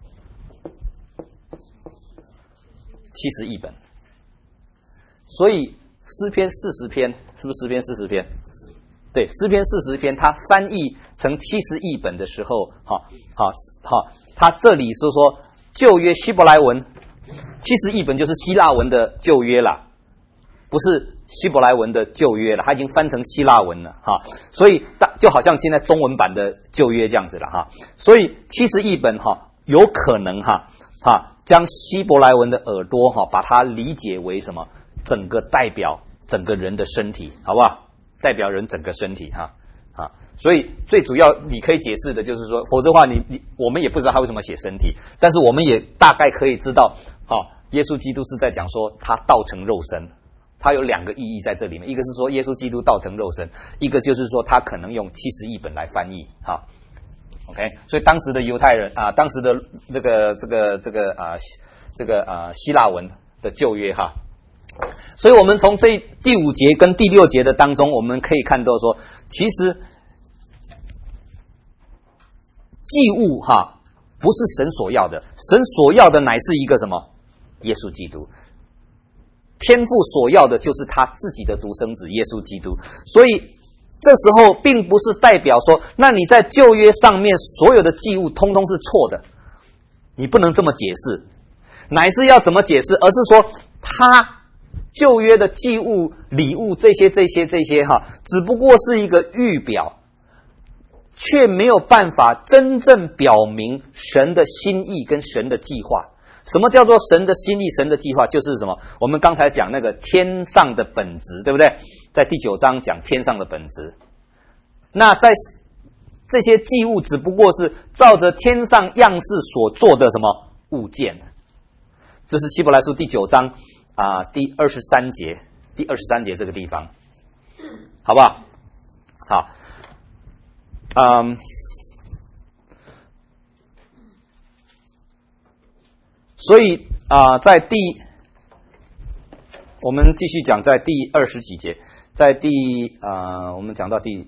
？70译本。所以诗篇40篇是不是诗篇40篇？对，诗篇40篇他翻译成70译本的时候他这里是说旧约希伯来文70译本就是希腊文的旧约啦，不是希伯来文的旧约了，它已经翻成希腊文了所以就好像现在中文版的旧约这样子了所以70译本有可能将希伯来文的耳朵把它理解为什么？整个代表整个人的身体，好不好？代表人整个身体所以最主要你可以解释的就是说，否则的话我们也不知道他为什么写身体，但是我们也大概可以知道耶稣基督是在讲说他道成肉身。它有2个意义在这里面，一个是说耶稣基督道成肉身，一个就是说他可能用70译本来翻译OK， 所以当时的犹太人当时的希腊文的旧约所以我们从这第5节跟第6节的当中，我们可以看到说，其实祭物不是神所要的，神所要的乃是一个什么？耶稣基督。天父所要的就是他自己的独生子耶稣基督。所以这时候并不是代表说，那你在旧约上面所有的祭物通通是错的，你不能这么解释，乃是要怎么解释？而是说，他旧约的祭物、礼物这些哈，只不过是一个预表，却没有办法真正表明神的心意跟神的计划。什么叫做神的心意、神的计划？就是什么？我们刚才讲那个天上的本质，对不对？在第9章讲天上的本质。那在这些祭物只不过是照着天上样式所做的什么物件？这是希伯来书第9章第23节，第23节这个地方，好不好？好，所以我们继续讲，在第20几节，在我们讲到第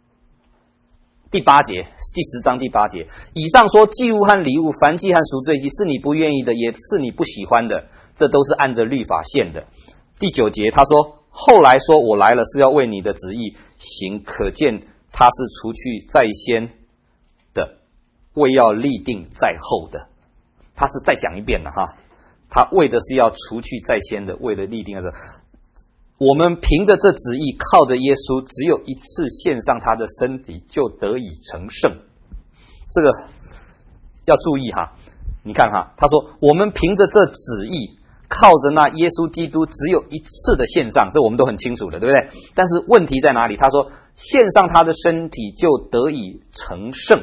8节，第10章第8节，以上说祭物和礼物、燔祭和赎罪祭是你不愿意的，也是你不喜欢的，这都是按着律法献的。第9节他说，后来说我来了是要为你的旨意行，可见他是除去在先的，为要立定在后的。他是再讲一遍了哈，他为的是要除去在先的，为了立定的。我们凭着这旨意，靠着耶稣，只有一次献上他的身体，就得以成圣。这个要注意哈，你看哈，他说我们凭着这旨意，靠着那耶稣基督，只有一次的献上，这我们都很清楚的，对不对？但是问题在哪里？他说献上他的身体，就得以成圣。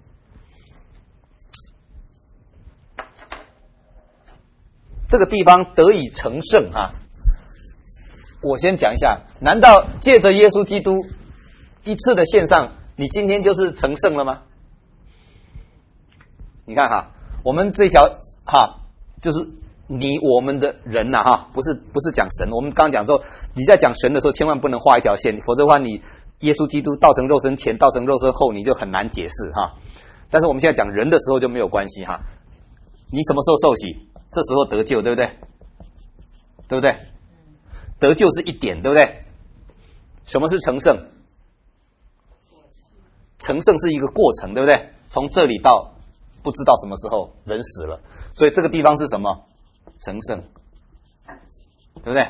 这个地方得以成圣啊，我先讲一下，难道借着耶稣基督一次的献上，你今天就是成圣了吗？你看哈，我们这条哈，就是你我们的人呐哈，不是讲神。我们刚刚讲说，你在讲神的时候，千万不能画一条线，否则的话，你耶稣基督道成肉身前、道成肉身后，你就很难解释哈。但是我们现在讲人的时候就没有关系哈。你什么时候受洗？这时候得救，对不对？对不对？得救是一点，对不对？什么是成圣？成圣是一个过程，对不对？从这里到不知道什么时候人死了，所以这个地方是什么？成圣，对不对？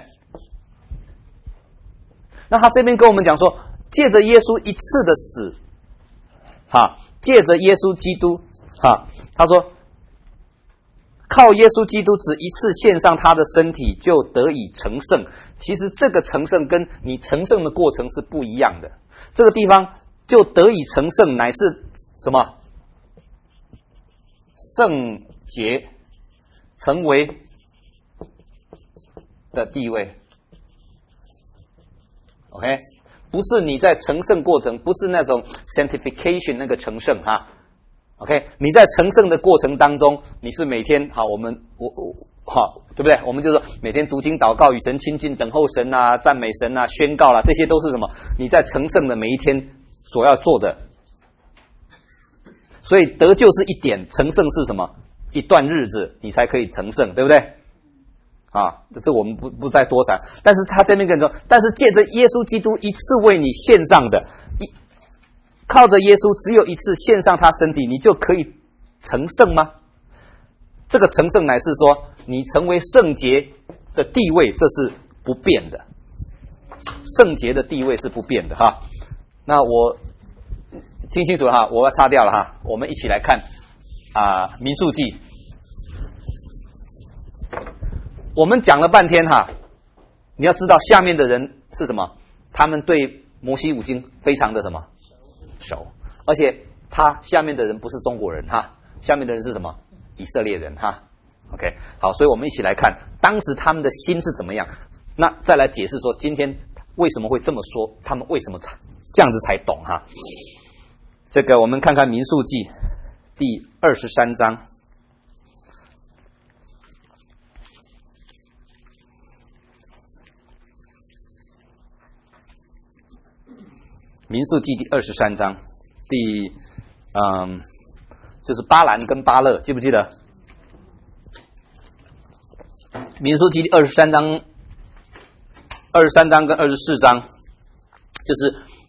那他这边跟我们讲说，借着耶稣一次的死，借着耶稣基督，他说靠耶稣基督只一次献上他的身体，就得以成圣。其实这个成圣跟你成圣的过程是不一样的。这个地方就得以成圣，乃是什么？圣洁，成为的地位。OK， 不是你在成圣过程，不是那种 sanctification 那个成圣哈。OK， 你在成圣的过程当中，你是每天好，对不对？我们就说每天读经祷告，与神亲近，等候神啊，赞美神啊，宣告啦，这些都是什么？你在成圣的每一天所要做的。所以得救是一点，成圣是什么？一段日子你才可以成圣，对不对？这我们不再多谈。但是他这边跟你说，但是借着耶稣基督一次为你献上的，靠着耶稣只有一次献上他身体，你就可以成圣吗？这个成圣乃是说你成为圣洁的地位，这是不变的。圣洁的地位是不变的哈。那我听清楚了哈，我要擦掉了哈。我们一起来看民数记。我们讲了半天哈，你要知道下面的人是什么？他们对摩西五经非常的什么熟，而且他下面的人不是中国人哈，下面的人是什么？以色列人哈。OK， 好，所以我们一起来看当时他们的心是怎么样。那再来解释说今天为什么会这么说，他们为什么这样子才懂哈。这个我们看看民数记第23章。民数记第23章，就是巴兰跟巴勒，记不记得？民数记第23章跟24章，就是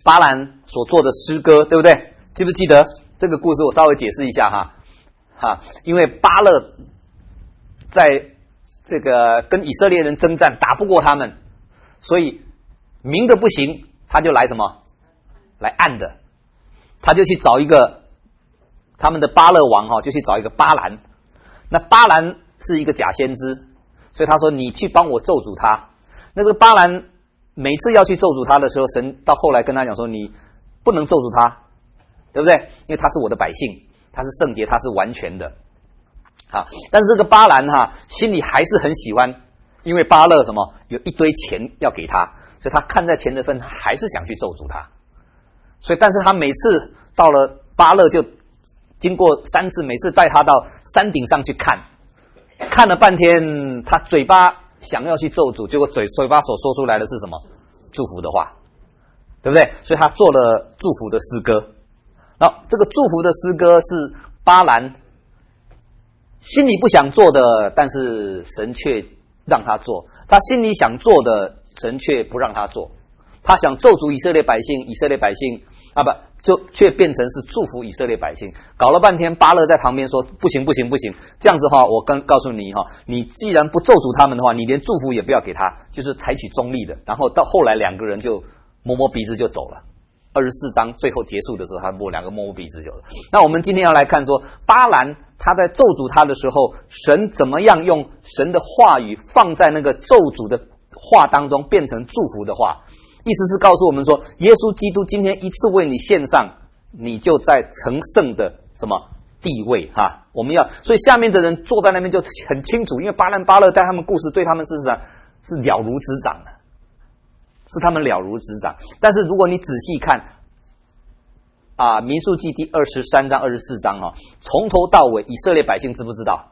巴兰所做的诗歌，对不对？记不记得这个故事？我稍微解释一下哈，因为巴勒在这个跟以色列人征战，打不过他们，所以明的不行，他就来什么？来暗的，他就去找一个他们的巴勒王就去找一个巴兰。那巴兰是一个假先知，所以他说你去帮我咒诅他。那个巴兰每次要去咒诅他的时候，神到后来跟他讲说，你不能咒诅他，对不对？因为他是我的百姓，他是圣洁，他是完全的。好，但是这个巴兰心里还是很喜欢，因为巴勒什么有一堆钱要给他，所以他看在钱的份还是想去咒诅他。所以但是他每次到了巴勒，就经过3次，每次带他到山顶上去看了半天，他嘴巴想要去咒诅，结果嘴巴所说出来的是什么？祝福的话，对不对？所以他做了祝福的诗歌。然后这个祝福的诗歌是巴兰心里不想做的，但是神却让他做；他心里想做的，神却不让他做。他想咒诅以色列百姓，以色列百姓就却变成是祝福以色列百姓。搞了半天，巴勒在旁边说：“不行，这样子我告诉你你既然不咒诅他们的话，你连祝福也不要给他，就是采取中立的。”然后到后来2个人就摸摸鼻子就走了。24章最后结束的时候，他2个摸摸鼻子走了。那我们今天要来看说，巴兰他在咒诅他的时候，神怎么样用神的话语放在那个咒诅的话当中，变成祝福的话。意思是告诉我们说，耶稣基督今天一次为你献上，你就在成圣的什么地位我们所以下面的人坐在那边就很清楚，因为巴兰巴勒在他们故事对他们事实上是了如指掌的，是他们了如指掌。但是如果你仔细看民数记第23章24章从头到尾以色列百姓知不知道？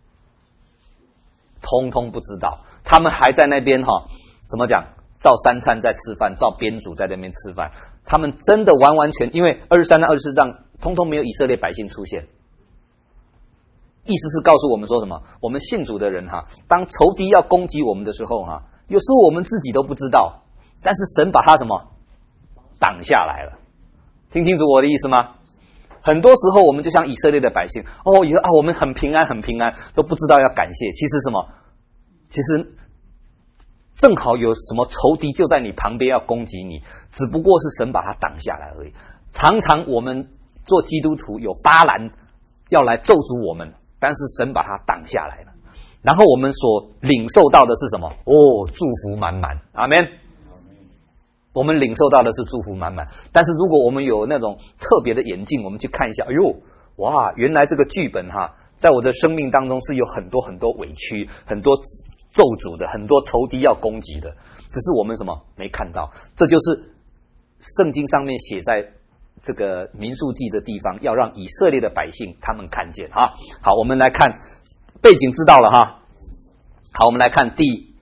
通通不知道，他们还在那边怎么讲？照三餐在吃饭，照编组在那边吃饭。他们真的完全，因为23章24章通通没有以色列百姓出现。意思是告诉我们说什么？我们信主的人当仇敌要攻击我们的时候有时候我们自己都不知道，但是神把他什么挡下来了。听清楚我的意思吗？很多时候我们就像以色列的百姓，以为我们很平安，都不知道要感谢。其实什么？其实正好有什么仇敌就在你旁边要攻击你，只不过是神把他挡下来而已。常常我们做基督徒有巴兰要来咒诅我们，但是神把他挡下来了。然后我们所领受到的是什么？祝福满满，阿们。我们领受到的是祝福满满。但是如果我们有那种特别的眼镜，我们去看一下，哇，原来这个剧本在我的生命当中是有很多很多委屈，很多咒诅的，很多仇敌要攻击的，只是我们什么没看到。这就是圣经上面写在这个民数记的地方，要让以色列的百姓他们看见好，我们来看背景知道了好，我们来看第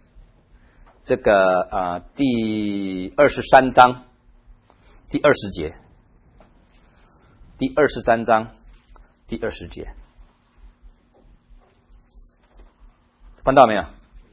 23章第20节，第23章第20节，翻到没有？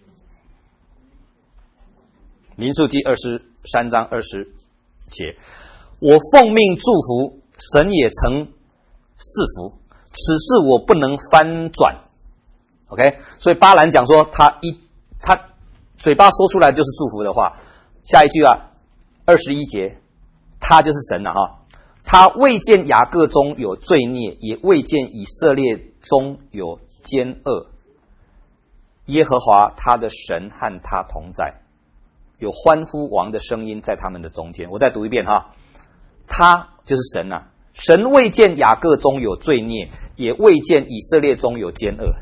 民数记23章20节，我奉命祝福，神也曾赐福，此事我不能翻转。OK， 所以巴兰讲说他嘴巴说出来就是祝福的话。下一句21节，他就是神了他未见雅各中有罪孽，也未见以色列中有奸恶。耶和华他的神和他同在，有欢呼王的声音在他们的中间。我再读一遍他就是神神未见雅各中有罪孽，也未见以色列中有奸恶。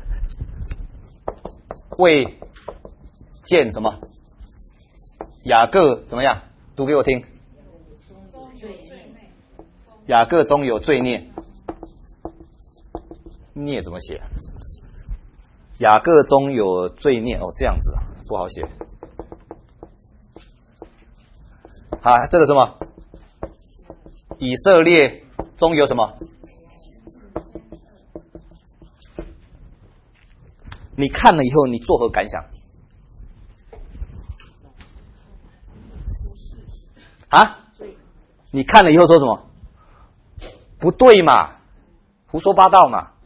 未见什么？雅各怎么样？读给我听。雅各中有罪孽，孽怎么写？雅各中有罪孽这样子不好写。这个什么？以色列中有什么？你看了以后，你作何感想？ 你看了以后说什么？不对嘛，胡说八道嘛。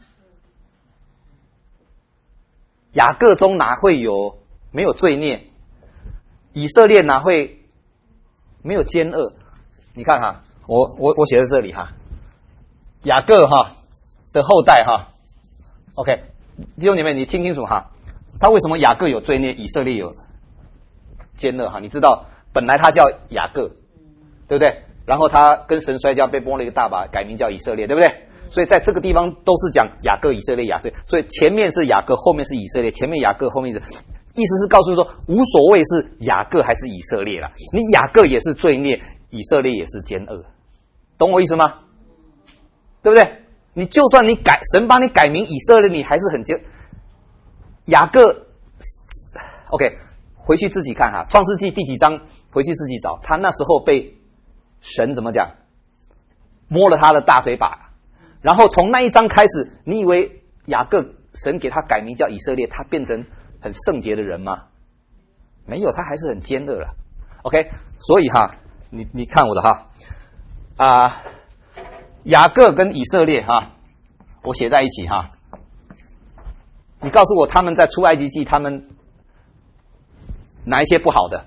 雅各中哪会没有罪孽？以色列哪会没有奸恶？你看哈，我写在这里哈，雅各哈的后代哈 ，OK， 弟兄姐妹，你听清楚哈，他为什么雅各有罪孽，以色列有奸恶哈？你知道，本来他叫雅各，对不对？然后他跟神摔跤，被摸了一个大把，改名叫以色列，对不对？所以在这个地方都是讲雅各、以色列、雅各，所以前面是雅各，后面是以色列，前面雅各，后面是，意思是告诉说，无所谓是雅各还是以色列啦，你雅各也是罪孽，以色列也是奸恶，懂我意思吗？对不对？你就算你神帮你改名以色列，你还是很奸。雅各 ，OK， 回去自己看哈，创世纪第几章，回去自己找，他那时候被神怎么讲，摸了他的大腿把。然后从那一章开始，你以为雅各神给他改名叫以色列，他变成很圣洁的人吗？没有，他还是很奸恶了。OK， 所以哈，你看我的哈，雅各跟以色列哈，我写在一起哈。你告诉我他们在出埃及记他们哪一些不好的？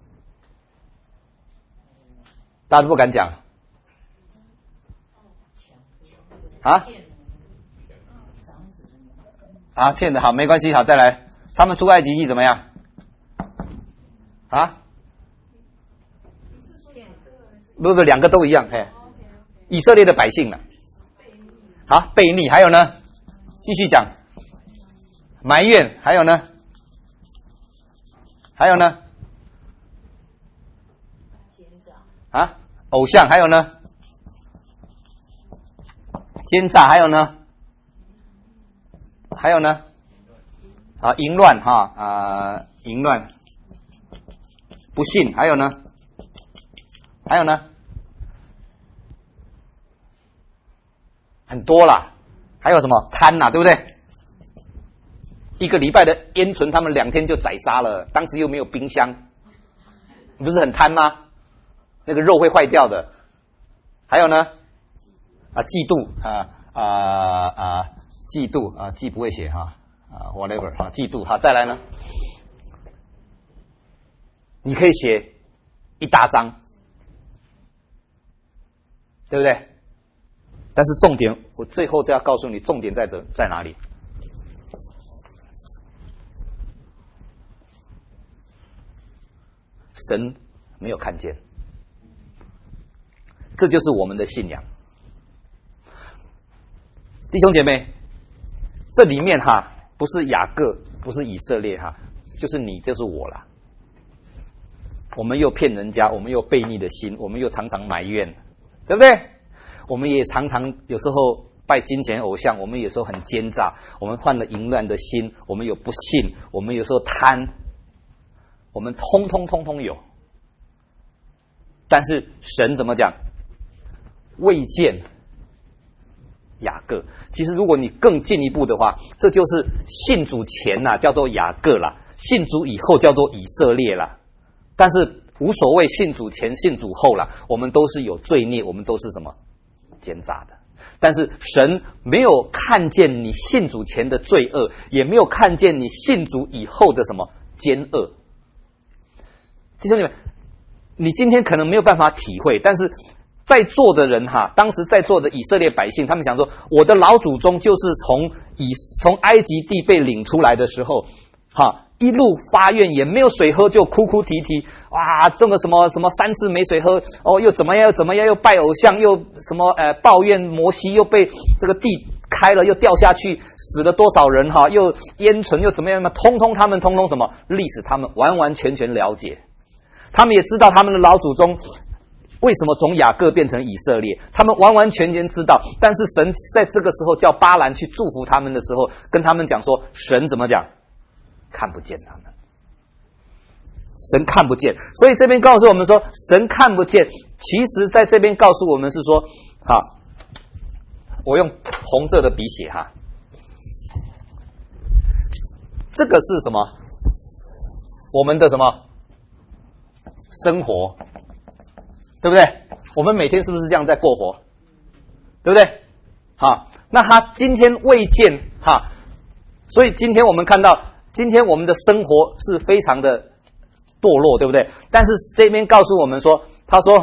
大家都不敢讲。骗的好，没关系，好，再来，他们出埃及记怎么样？不，两个都一样，嘿，以色列的百姓了，好，悖逆，还有呢，继续讲，埋怨，还有呢，偶像，还有呢？奸诈，还有呢？淫乱哈淫乱，不信，还有呢？很多啦，还有什么贪呐，对不对？一个礼拜的烟醇，他们2天就宰杀了，当时又没有冰箱，不是很贪吗？那个肉会坏掉的。还有呢？嫉妒嫉妒既不会写whatever 嫉妒再来呢？你可以写一大章，对不对？但是重点，我最后就要告诉你，重点在哪里？神没有看见，这就是我们的信仰。弟兄姐妹，这里面不是雅各，不是以色列就是你，就是我啦。我们又骗人家，我们又悖逆的心，我们又常常埋怨，对不对？我们也常常有时候拜金钱偶像，我们有时候很奸诈，我们犯了淫乱的心，我们有不信，我们有时候贪，我们通通有。但是神怎么讲？未见雅各。其实如果你更进一步的话，这就是信主前叫做雅各啦，信主以后叫做以色列啦。但是无所谓，信主前信主后啦，我们都是有罪孽，我们都是什么奸诈的。但是神没有看见你信主前的罪恶，也没有看见你信主以后的什么奸恶。弟兄姐妹，你今天可能没有办法体会，但是在座的人当时在座的以色列百姓，他们想说，我的老祖宗就是从埃及地被领出来的时候，一路发愿，也没有水喝，就哭哭啼啼，哇，这个什么3次没水喝，又怎么样，又拜偶像，又什么抱怨摩西，又被这个地开了，又掉下去，死了多少人又烟尘又怎么样，他们通通什么历史，他们完完全全了解，他们也知道他们的老祖宗为什么从雅各变成以色列，他们完完全全知道。但是神在这个时候叫巴兰去祝福他们的时候，跟他们讲说，神怎么讲？看不见他们，神看不见。所以这边告诉我们说，神看不见，其实在这边告诉我们是说，我用红色的笔写这个是什么？我们的什么生活，对不对？ 我们每天是不是这样在过活？对不对？好，那他今天未见哈，所以今天我们看到，今天我们的生活是非常的堕落，对不对？但是这边告诉我们说，他说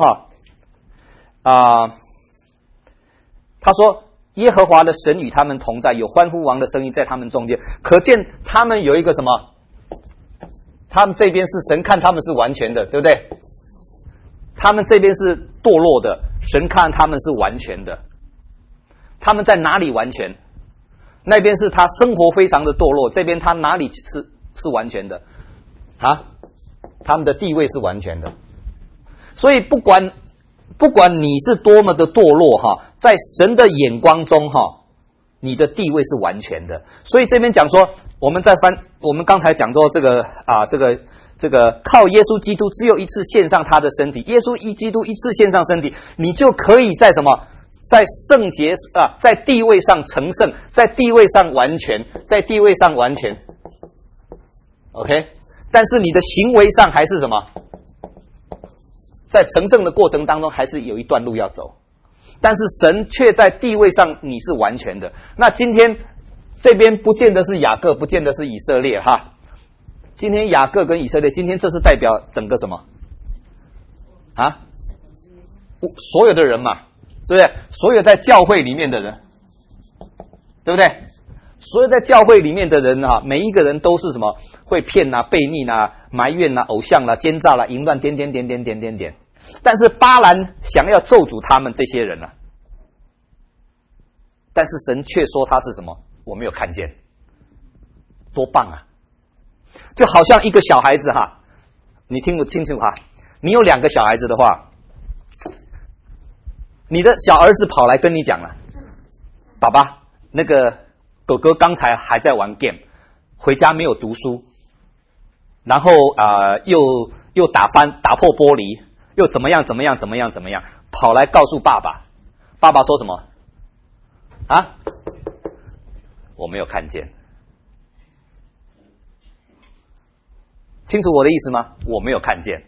他说耶和华的神与他们同在，有欢呼王的声音在他们中间，可见他们有一个什么？他们这边是神看他们是完全的，对不对？他们这边是堕落的，神看他们是完全的。他们在哪里完全？那边是他生活非常的堕落，这边他哪里是完全的？啊，他们的地位是完全的。所以不管你是多么的堕落哈，在神的眼光中哈，你的地位是完全的。所以这边讲说，我们刚才讲说这个靠耶稣基督只有一次献上他的身体，耶稣基督一次献上身体，你就可以在什么？在圣洁在地位上成圣，在地位上完全，在地位上完全 ，OK。但是你的行为上还是什么？在成圣的过程当中，还是有一段路要走。但是神却在地位上你是完全的。那今天这边不见得是雅各，不见得是以色列哈。今天雅各跟以色列，今天这是代表整个什么？啊，所有的人嘛。对不对？所有在教会里面的人，对不对？所有在教会里面的人啊，每一个人都是什么？会骗啊、悖逆啊、埋怨啊、偶像啊、奸诈啊、淫乱，点。但是巴兰想要咒诅他们这些人啊，但是神却说他是什么？我没有看见，多棒啊！就好像一个小孩子哈，你听不清楚哈？你有2个小孩子的话。你的小儿子跑来跟你讲了，爸爸，那个哥哥刚才还在玩 game， 回家没有读书，然后又打破玻璃，又怎么样，跑来告诉爸爸，爸爸说什么？啊？我没有看见，清楚我的意思吗？我没有看见。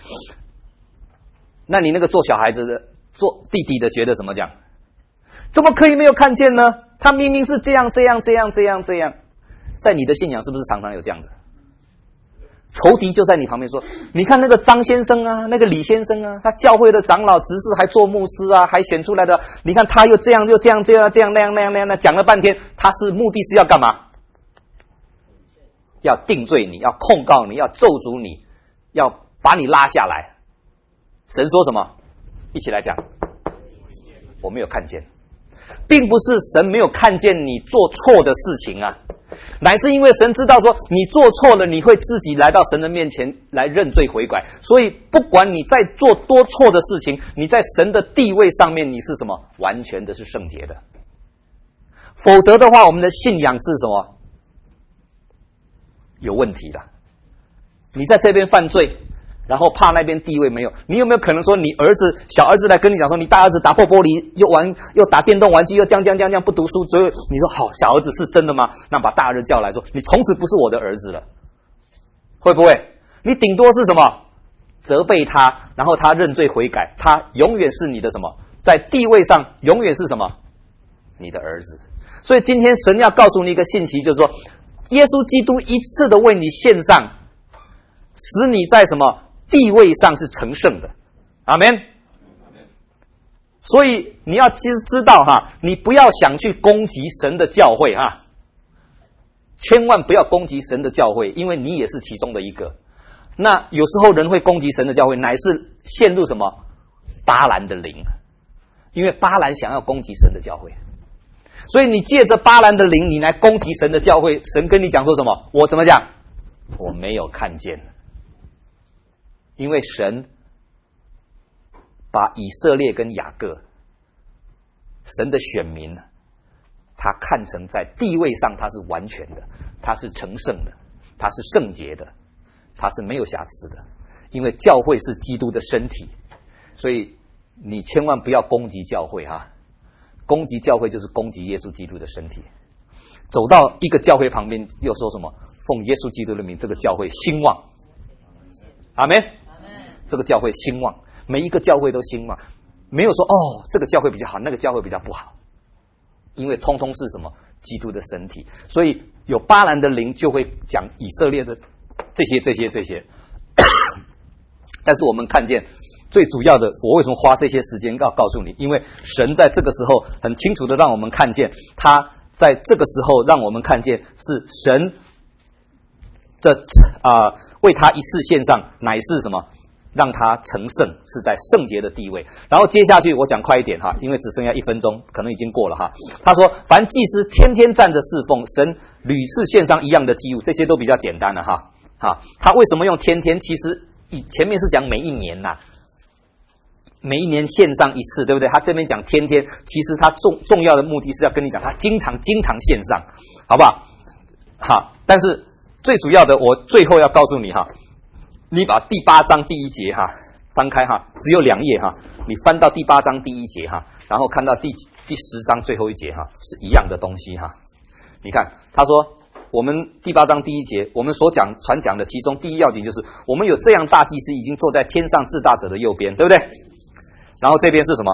那你那个做小孩子的。做弟弟的觉得怎么讲？怎么可以没有看见呢？他明明是这样，在你的信仰是不是常常有这样子？仇敌就在你旁边说：“你看那个张先生啊，那个李先生啊，他教会的长老、执事还做牧师啊，还选出来的。你看他又这样那样，讲了半天，他是目的是要干嘛？要定罪你，要控告你，要咒诅你，要把你拉下来。神说什么？一起来讲，我没有看见，并不是神没有看见你做错的事情啊，乃是因为神知道说你做错了，你会自己来到神的面前来认罪悔改，所以不管你在做多错的事情，你在神的地位上面你是什么？完全的是圣洁的。否则的话，我们的信仰是什么？有问题的。你在这边犯罪，然后怕那边地位没有，你有没有可能说你小儿子来跟你讲说，你大儿子打破玻璃又打电动玩具又这样不读书，所以你说好，小儿子是真的吗？那把大儿子叫来说，你从此不是我的儿子了，会不会？你顶多是什么？责备他，然后他认罪悔改，他永远是你的什么？在地位上永远是什么？你的儿子。所以今天神要告诉你一个信息，就是说耶稣基督一次的为你献上，使你在什么地位上是成圣的。阿们。所以你要知道哈，你不要想去攻击神的教会哈，千万不要攻击神的教会，因为你也是其中的一个。那有时候人会攻击神的教会，乃是陷入什么巴兰的灵，因为巴兰想要攻击神的教会，所以你借着巴兰的灵，你来攻击神的教会，神跟你讲说什么？我怎么讲？我没有看见。因为神把以色列跟雅各，神的选民，他看成在地位上他是完全的，他是成圣的，他是圣洁的，他是没有瑕疵的。因为教会是基督的身体，所以你千万不要攻击教会哈，攻击教会就是攻击耶稣基督的身体。走到一个教会旁边又说什么？奉耶稣基督的名，这个教会兴旺。阿们。这个教会兴旺，每一个教会都兴旺。 没有说这个教会比较好，那个教会比较不好，因为通通是什么？基督的身体。所以有巴兰的灵就会讲以色列的这些。但是我们看见最主要的，我为什么花这些时间要告诉你？因为神在这个时候很清楚的让我们看见，他在这个时候让我们看见是神的为他一次献上，乃是什么？让他成圣，是在圣洁的地位。然后接下去我讲快一点哈，因为只剩下1分钟，可能已经过了哈。他说，凡祭司天天站着侍奉神，屡次献上一样的祭物，这些都比较简单了哈。他为什么用天天？其实前面是讲每一年呐，每一年献上一次，对不对？他这边讲天天，其实他重要的目的是要跟你讲，他经常献上，好不好？好，但是最主要的，我最后要告诉你哈。你把第8章第1节哈翻开哈，只有2页哈，你翻到第8章第1节哈，然后看到第10章最后1节哈，是一样的东西哈。你看他说，我们第8章第1节，我们所传讲的其中第一要紧就是，我们有这样大祭司已经坐在天上至大者的右边，对不对？然后这边是什么？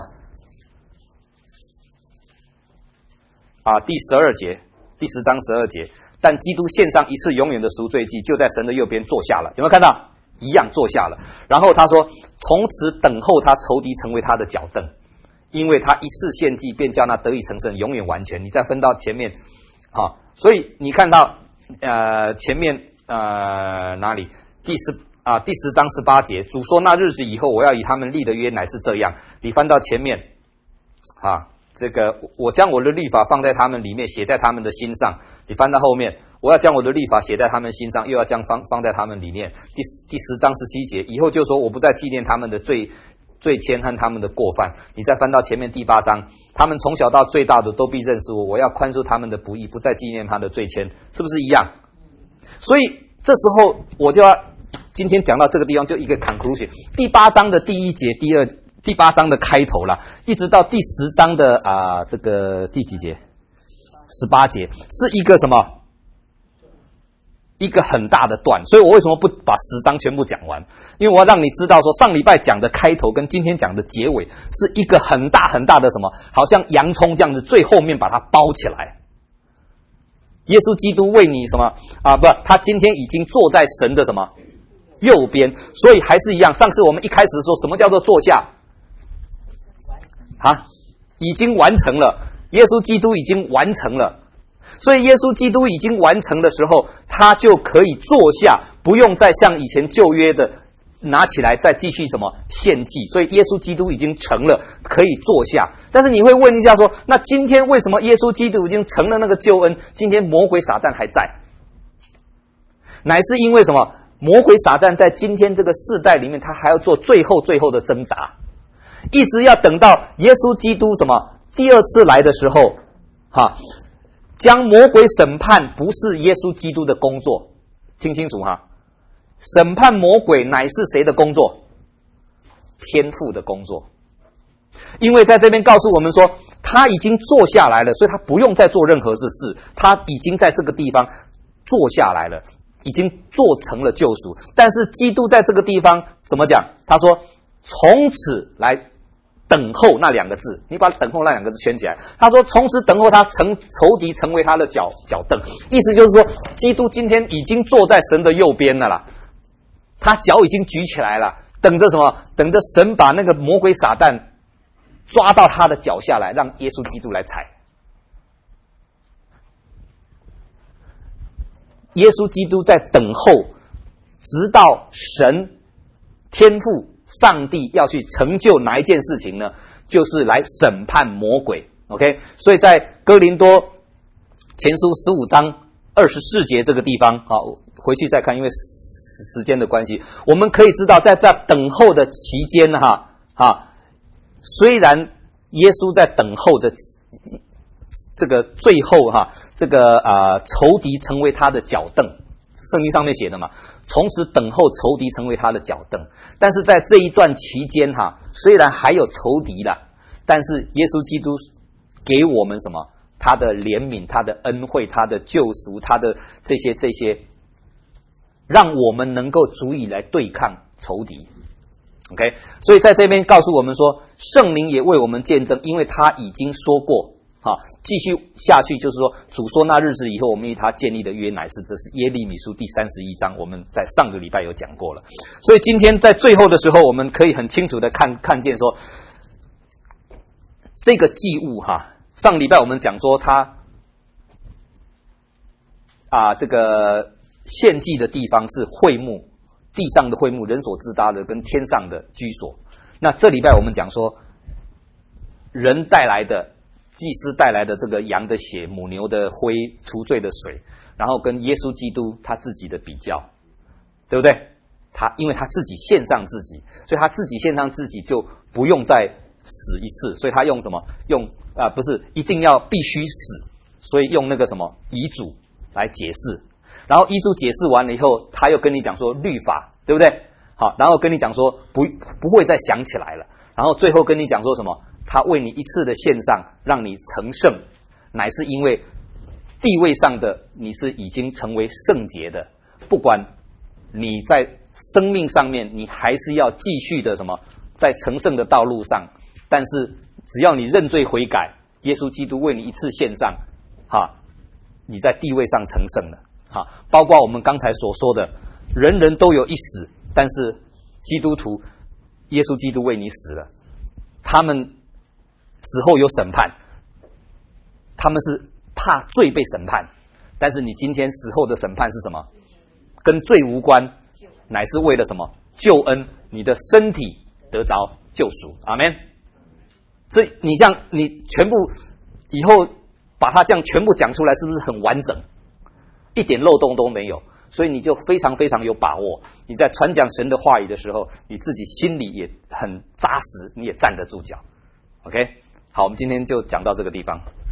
第12节，第10章12节，但基督献上一次永远的赎罪祭，就在神的右边坐下了，有没有看到？一样坐下了。然后他说，从此等候他仇敌成为他的脚凳，因为他一次献祭便叫那得以成圣，永远完全。你再分到前面所以你看到前面哪里？第10章18节，主说那日子以后，我要以他们立的约乃是这样。你翻到前面这个我将我的律法放在他们里面，写在他们的心上。你翻到后面，我要将我的律法写在他们心上，又要将放在他们里面。第10章17节，以后就说我不再纪念他们的罪愆和他们的过犯。你再翻到前面第8章，他们从小到最大的都必认识我，我要宽恕他们的不义，不再纪念他的罪愆，是不是一样？所以这时候我就要今天讲到这个地方，就一个 conclusion。第8章的第1节，第8章的开头了，一直到第10章的这个第几节？18节，是一个什么？一个很大的段。所以我为什么不把10章全部讲完？因为我要让你知道说，上礼拜讲的开头跟今天讲的结尾是一个很大很大的什么，好像洋葱这样子，最后面把它包起来。耶稣基督为你什么他今天已经坐在神的什么右边，所以还是一样。上次我们一开始说什么叫做坐下？已经完成了，耶稣基督已经完成了。所以耶稣基督已经完成的时候，他就可以坐下，不用再像以前旧约的拿起来再继续什么献祭。所以耶稣基督已经成了，可以坐下。但是你会问一下说，那今天为什么耶稣基督已经成了那个救恩，今天魔鬼撒旦还在？乃是因为什么？魔鬼撒旦在今天这个世代里面，他还要做最后的挣扎，一直要等到耶稣基督什么第2次来的时候将魔鬼审判不是耶稣基督的工作，听清楚审判魔鬼乃是谁的工作？天父的工作。因为在这边告诉我们说，他已经坐下来了，所以他不用再做任何事，他已经在这个地方坐下来了，已经做成了救赎。但是基督在这个地方怎么讲？他说从此来等候那2个字，你把等候那2个字圈起来。他说从此等候他仇敌成为他的脚凳，意思就是说，基督今天已经坐在神的右边了啦，他脚已经举起来了，等着什么？等着神把那个魔鬼撒旦抓到他的脚下来，让耶稣基督来踩。耶稣基督在等候，直到神天父上帝要去成就哪一件事情呢？就是来审判魔鬼。OK， 所以在哥林多前书15章24节这个地方，回去再看，因为时间的关系，我们可以知道，在这等候的期间虽然耶稣在等候的这个最后这个仇敌成为他的脚凳，圣经上面写的嘛，从此等候仇敌成为他的脚凳。但是在这一段期间虽然还有仇敌了，但是耶稣基督给我们什么？他的怜悯，他的恩惠，他的救赎，他的这些，让我们能够足以来对抗仇敌。 OK， 所以在这边告诉我们说，圣灵也为我们见证，因为他已经说过。继续下去就是说，主说那日子以后，我们与他建立的约乃是，这是耶利米书第31章，我们在上个礼拜有讲过了。所以今天在最后的时候，我们可以很清楚的看见说，这个祭物上礼拜我们讲说他这个献祭的地方是会幕，地上的会幕，人所支搭的跟天上的居所。那这礼拜我们讲说，人带来的祭司带来的这个羊的血、母牛的灰、除罪的水，然后跟耶稣基督他自己的比较，对不对？因为他自己献上自己，所以他自己献上自己就不用再死一次，所以他用什么？不是一定要必须死，所以用那个什么遗嘱来解释。然后遗嘱解释完了以后，他又跟你讲说律法，对不对？好，然后跟你讲说不会再想起来了，然后最后跟你讲说什么？他为你一次的献上，让你成圣，乃是因为地位上的你是已经成为圣洁的，不管你在生命上面，你还是要继续的什么，在成圣的道路上。但是只要你认罪悔改，耶稣基督为你一次献上，你在地位上成圣了。包括我们刚才所说的，人人都有一死，但是基督徒，耶稣基督为你死了，他们死后有审判，他们是怕罪被审判，但是你今天死后的审判是什么？跟罪无关，乃是为了什么？救恩，你的身体得着救赎。阿们。所以你这样，你全部以后把它这样全部讲出来，是不是很完整，一点漏洞都没有？所以你就非常非常有把握，你在传讲神的话语的时候，你自己心里也很扎实，你也站得住脚。OK， 好，我们今天就讲到这个地方。